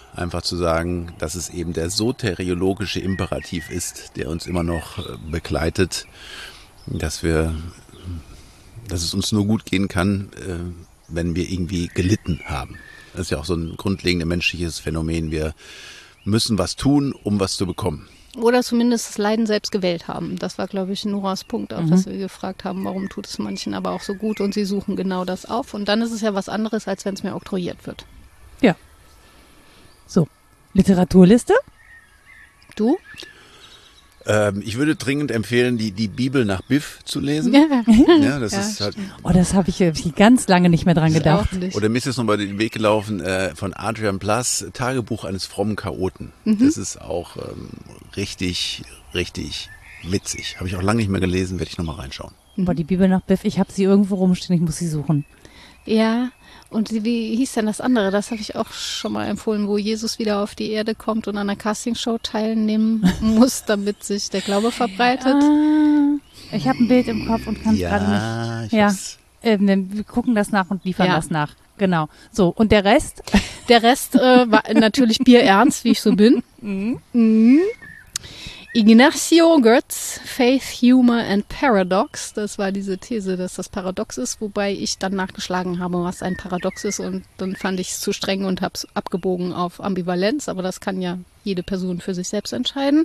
S3: einfach zu sagen, dass es eben der soteriologische Imperativ ist, der uns immer noch begleitet, dass es uns nur gut gehen kann, wenn wir irgendwie gelitten haben. Das ist ja auch so ein grundlegendes menschliches Phänomen. Wir müssen was tun, um was zu bekommen.
S2: Oder zumindest das Leiden selbst gewählt haben. Das war, glaube ich, Noras Punkt, auch dass wir gefragt haben, warum tut es manchen aber auch so gut und sie suchen genau das auf. Und dann ist es ja was anderes, als wenn es mir oktroyiert wird.
S1: Ja. So, Literaturliste?
S2: Du?
S3: Ich würde dringend empfehlen, die Bibel nach Biff zu lesen. Ja, das ist halt.
S1: Oh, das habe ich ganz lange nicht mehr dran gedacht.
S3: Oder mir ist jetzt noch mal den Weg gelaufen von Adrian Plass, Tagebuch eines frommen Chaoten. Das ist auch richtig, richtig witzig. Habe ich auch lange nicht mehr gelesen, werde ich noch mal reinschauen.
S1: Aber die Bibel nach Biff, ich habe sie irgendwo rumstehen, ich muss sie suchen.
S2: Ja, und wie hieß denn das andere? Das habe ich auch schon mal empfohlen, wo Jesus wieder auf die Erde kommt und an einer Castingshow teilnehmen muss, damit sich der Glaube verbreitet.
S1: Ich habe ein Bild im Kopf und kann es gerade nicht. Ja, wir gucken das nach und liefern das nach. Genau. So, und der Rest?
S2: Der Rest war natürlich bierernst, wie ich so bin. Ignacio Götz, Faith, Humor and Paradox. Das war diese These, dass das paradox ist, wobei ich dann nachgeschlagen habe, was ein Paradox ist und dann fand ich es zu streng und habe es abgebogen auf Ambivalenz, aber das kann ja jede Person für sich selbst entscheiden.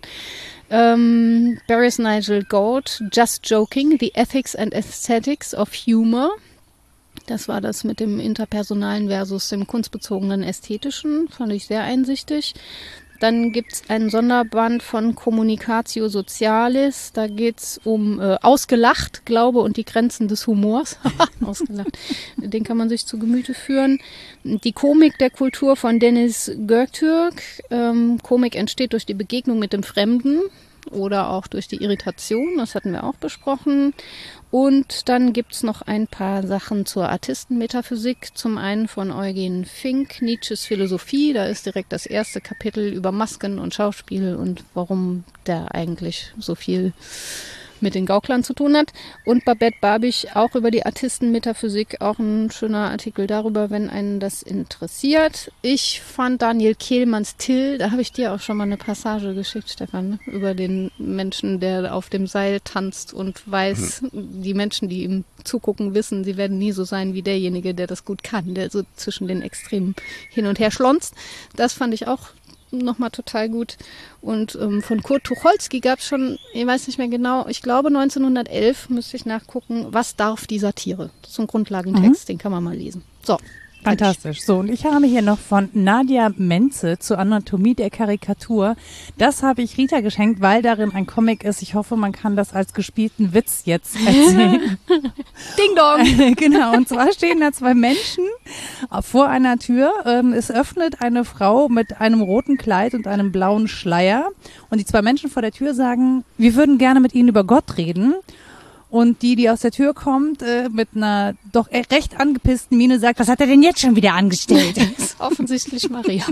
S2: Barris Nigel Gold, Just Joking, The Ethics and Aesthetics of Humor. Das war das mit dem interpersonalen versus dem kunstbezogenen Ästhetischen, fand ich sehr einsichtig. Dann gibt es einen Sonderband von Communicatio Socialis. Da geht es um Ausgelacht, Glaube und die Grenzen des Humors. Ausgelacht. Den kann man sich zu Gemüte führen. Die Komik der Kultur von Deniz Göktürk. Komik entsteht durch die Begegnung mit dem Fremden oder auch durch die Irritation. Das hatten wir auch besprochen. Und dann gibt es noch ein paar Sachen zur Artistenmetaphysik. Zum einen von Eugen Fink, Nietzsches Philosophie. Da ist direkt das erste Kapitel über Masken und Schauspiel und warum der eigentlich so viel mit den Gauklern zu tun hat. Und Babette Babich auch über die Artistenmetaphysik, auch ein schöner Artikel darüber, wenn einen das interessiert. Ich fand Daniel Kehlmanns Till, da habe ich dir auch schon mal eine Passage geschickt, Stefan, über den Menschen, der auf dem Seil tanzt und weiß, die Menschen, die ihm zugucken, wissen, sie werden nie so sein wie derjenige, der das gut kann, der so zwischen den Extremen hin und her schlonzt. Das fand ich auch nochmal total gut. Und von Kurt Tucholsky gab es schon, ich weiß nicht mehr genau, ich glaube 1911, müsste ich nachgucken, was darf die Satire? Das ist so ein Grundlagentext, den kann man mal lesen. So.
S1: Fantastisch. So, und ich habe hier noch von Nadia Menze zur Anatomie der Karikatur. Das habe ich Rita geschenkt, weil darin ein Comic ist. Ich hoffe, man kann das als gespielten Witz jetzt erzählen.
S2: Ding Dong!
S1: Genau, und zwar stehen da zwei Menschen vor einer Tür. Es öffnet eine Frau mit einem roten Kleid und einem blauen Schleier. Und die zwei Menschen vor der Tür sagen, wir würden gerne mit Ihnen über Gott reden. Und die aus der Tür kommt, mit einer doch recht angepissten Miene sagt, was hat er denn jetzt schon wieder angestellt?
S2: Das ist offensichtlich Maria.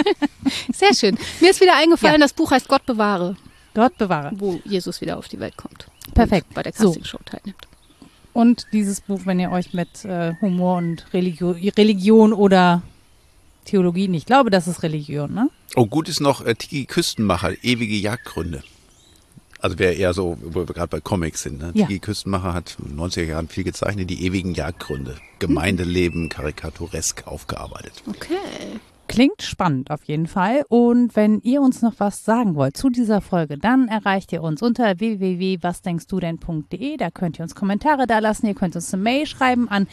S2: Sehr schön. Mir ist wieder eingefallen, das Buch heißt Gott bewahre.
S1: Gott bewahre.
S2: Wo Jesus wieder auf die Welt kommt.
S1: Perfekt.
S2: Und bei der Castingshow teilnimmt.
S1: Und dieses Buch, wenn ihr euch mit Humor und Religion oder Theologie, ich glaube, das ist Religion, ne?
S3: Oh, gut ist noch Tiki Küstenmacher, ewige Jagdgründe. Also wer eher so, wo wir gerade bei Comics sind. Ne?
S1: Ja.
S3: Tiki Küstenmacher hat in den 90er Jahren viel gezeichnet, die ewigen Jagdgründe. Gemeindeleben karikaturesk aufgearbeitet.
S2: Okay.
S1: Klingt spannend auf jeden Fall. Und wenn ihr uns noch was sagen wollt zu dieser Folge, dann erreicht ihr uns unter www.wasdenkstudenn.de. Da könnt ihr uns Kommentare da lassen. Ihr könnt uns eine Mail schreiben an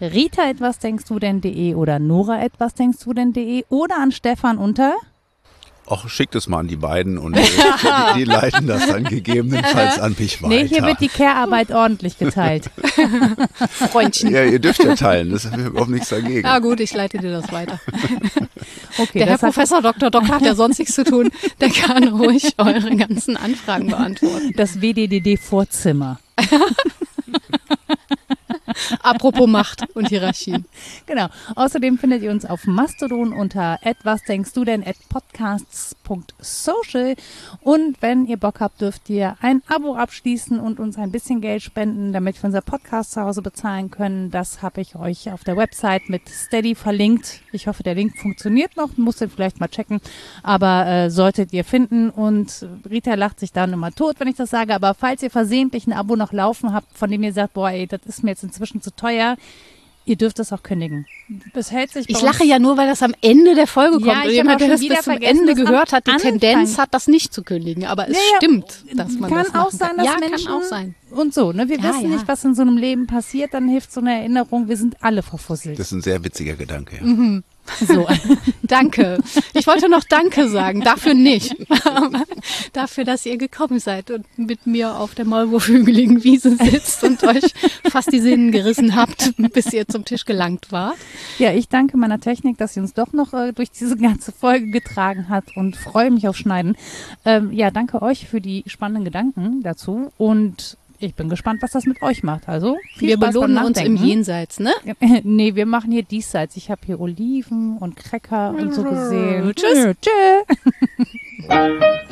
S1: rita@wasdenkstudenn.de oder nora@wasdenkstudenn.de oder an Stefan unter...
S3: Ach, schickt es mal an die beiden und die leiten das dann gegebenenfalls an mich weiter.
S1: Nee, hier wird die Care-Arbeit ordentlich geteilt.
S2: Freundchen.
S3: Ja, ihr dürft ja teilen, das haben wir überhaupt nichts dagegen.
S2: Ja gut, ich leite dir das weiter.
S1: Okay,
S2: der Herr Professor Dr. hat ja sonst nichts zu tun, der kann ruhig eure ganzen Anfragen beantworten.
S1: Das WDDD-Vorzimmer.
S2: Apropos Macht und Hierarchien.
S1: Genau. Außerdem findet ihr uns auf Mastodon unter @wasdenkstudenn @podcasts.social. Und wenn ihr Bock habt, dürft ihr ein Abo abschließen und uns ein bisschen Geld spenden, damit wir unser Podcast zu Hause bezahlen können. Das habe ich euch auf der Website mit Steady verlinkt. Ich hoffe, der Link funktioniert noch. Musst ihr vielleicht mal checken. Aber solltet ihr finden. Und Rita lacht sich dann immer tot, wenn ich das sage. Aber falls ihr versehentlich ein Abo noch laufen habt, von dem ihr sagt, boah, ey, das ist mir jetzt inzwischen zu teuer, ihr dürft das auch kündigen. Das hält sich
S2: Ich lache ja nur, weil das am Ende der Folge kommt.
S1: Ja,
S2: und jemand, der das bis zum Ende gehört hat, die Tendenz hat, das nicht zu kündigen. Aber es stimmt, dass man das
S1: kann auch sein, dass Menschen
S2: kann auch sein.
S1: Und so, ne? Wir wissen nicht, was in so einem Leben passiert, dann hilft so eine Erinnerung, wir sind alle verfusselt.
S3: Das ist ein sehr witziger Gedanke. Ja.
S2: Mhm. So, danke. Ich wollte noch Danke sagen, dafür nicht. Aber dafür, dass ihr gekommen seid und mit mir auf der maulwurfhügeligen Wiese sitzt und euch fast die Sinnen gerissen habt, bis ihr zum Tisch gelangt wart.
S1: Ja, ich danke meiner Technik, dass sie uns doch noch durch diese ganze Folge getragen hat und freue mich auf Schneiden. Ja, danke euch für die spannenden Gedanken dazu und ich bin gespannt, was das mit euch macht. Also viel
S2: wir
S1: Spaß
S2: belohnen
S1: beim
S2: uns im
S1: Nachdenken.
S2: Jenseits, ne?
S1: Nee, wir machen hier diesseits. Ich habe hier Oliven und Cracker und so gesehen.
S2: Tschüss.
S1: Tschüss.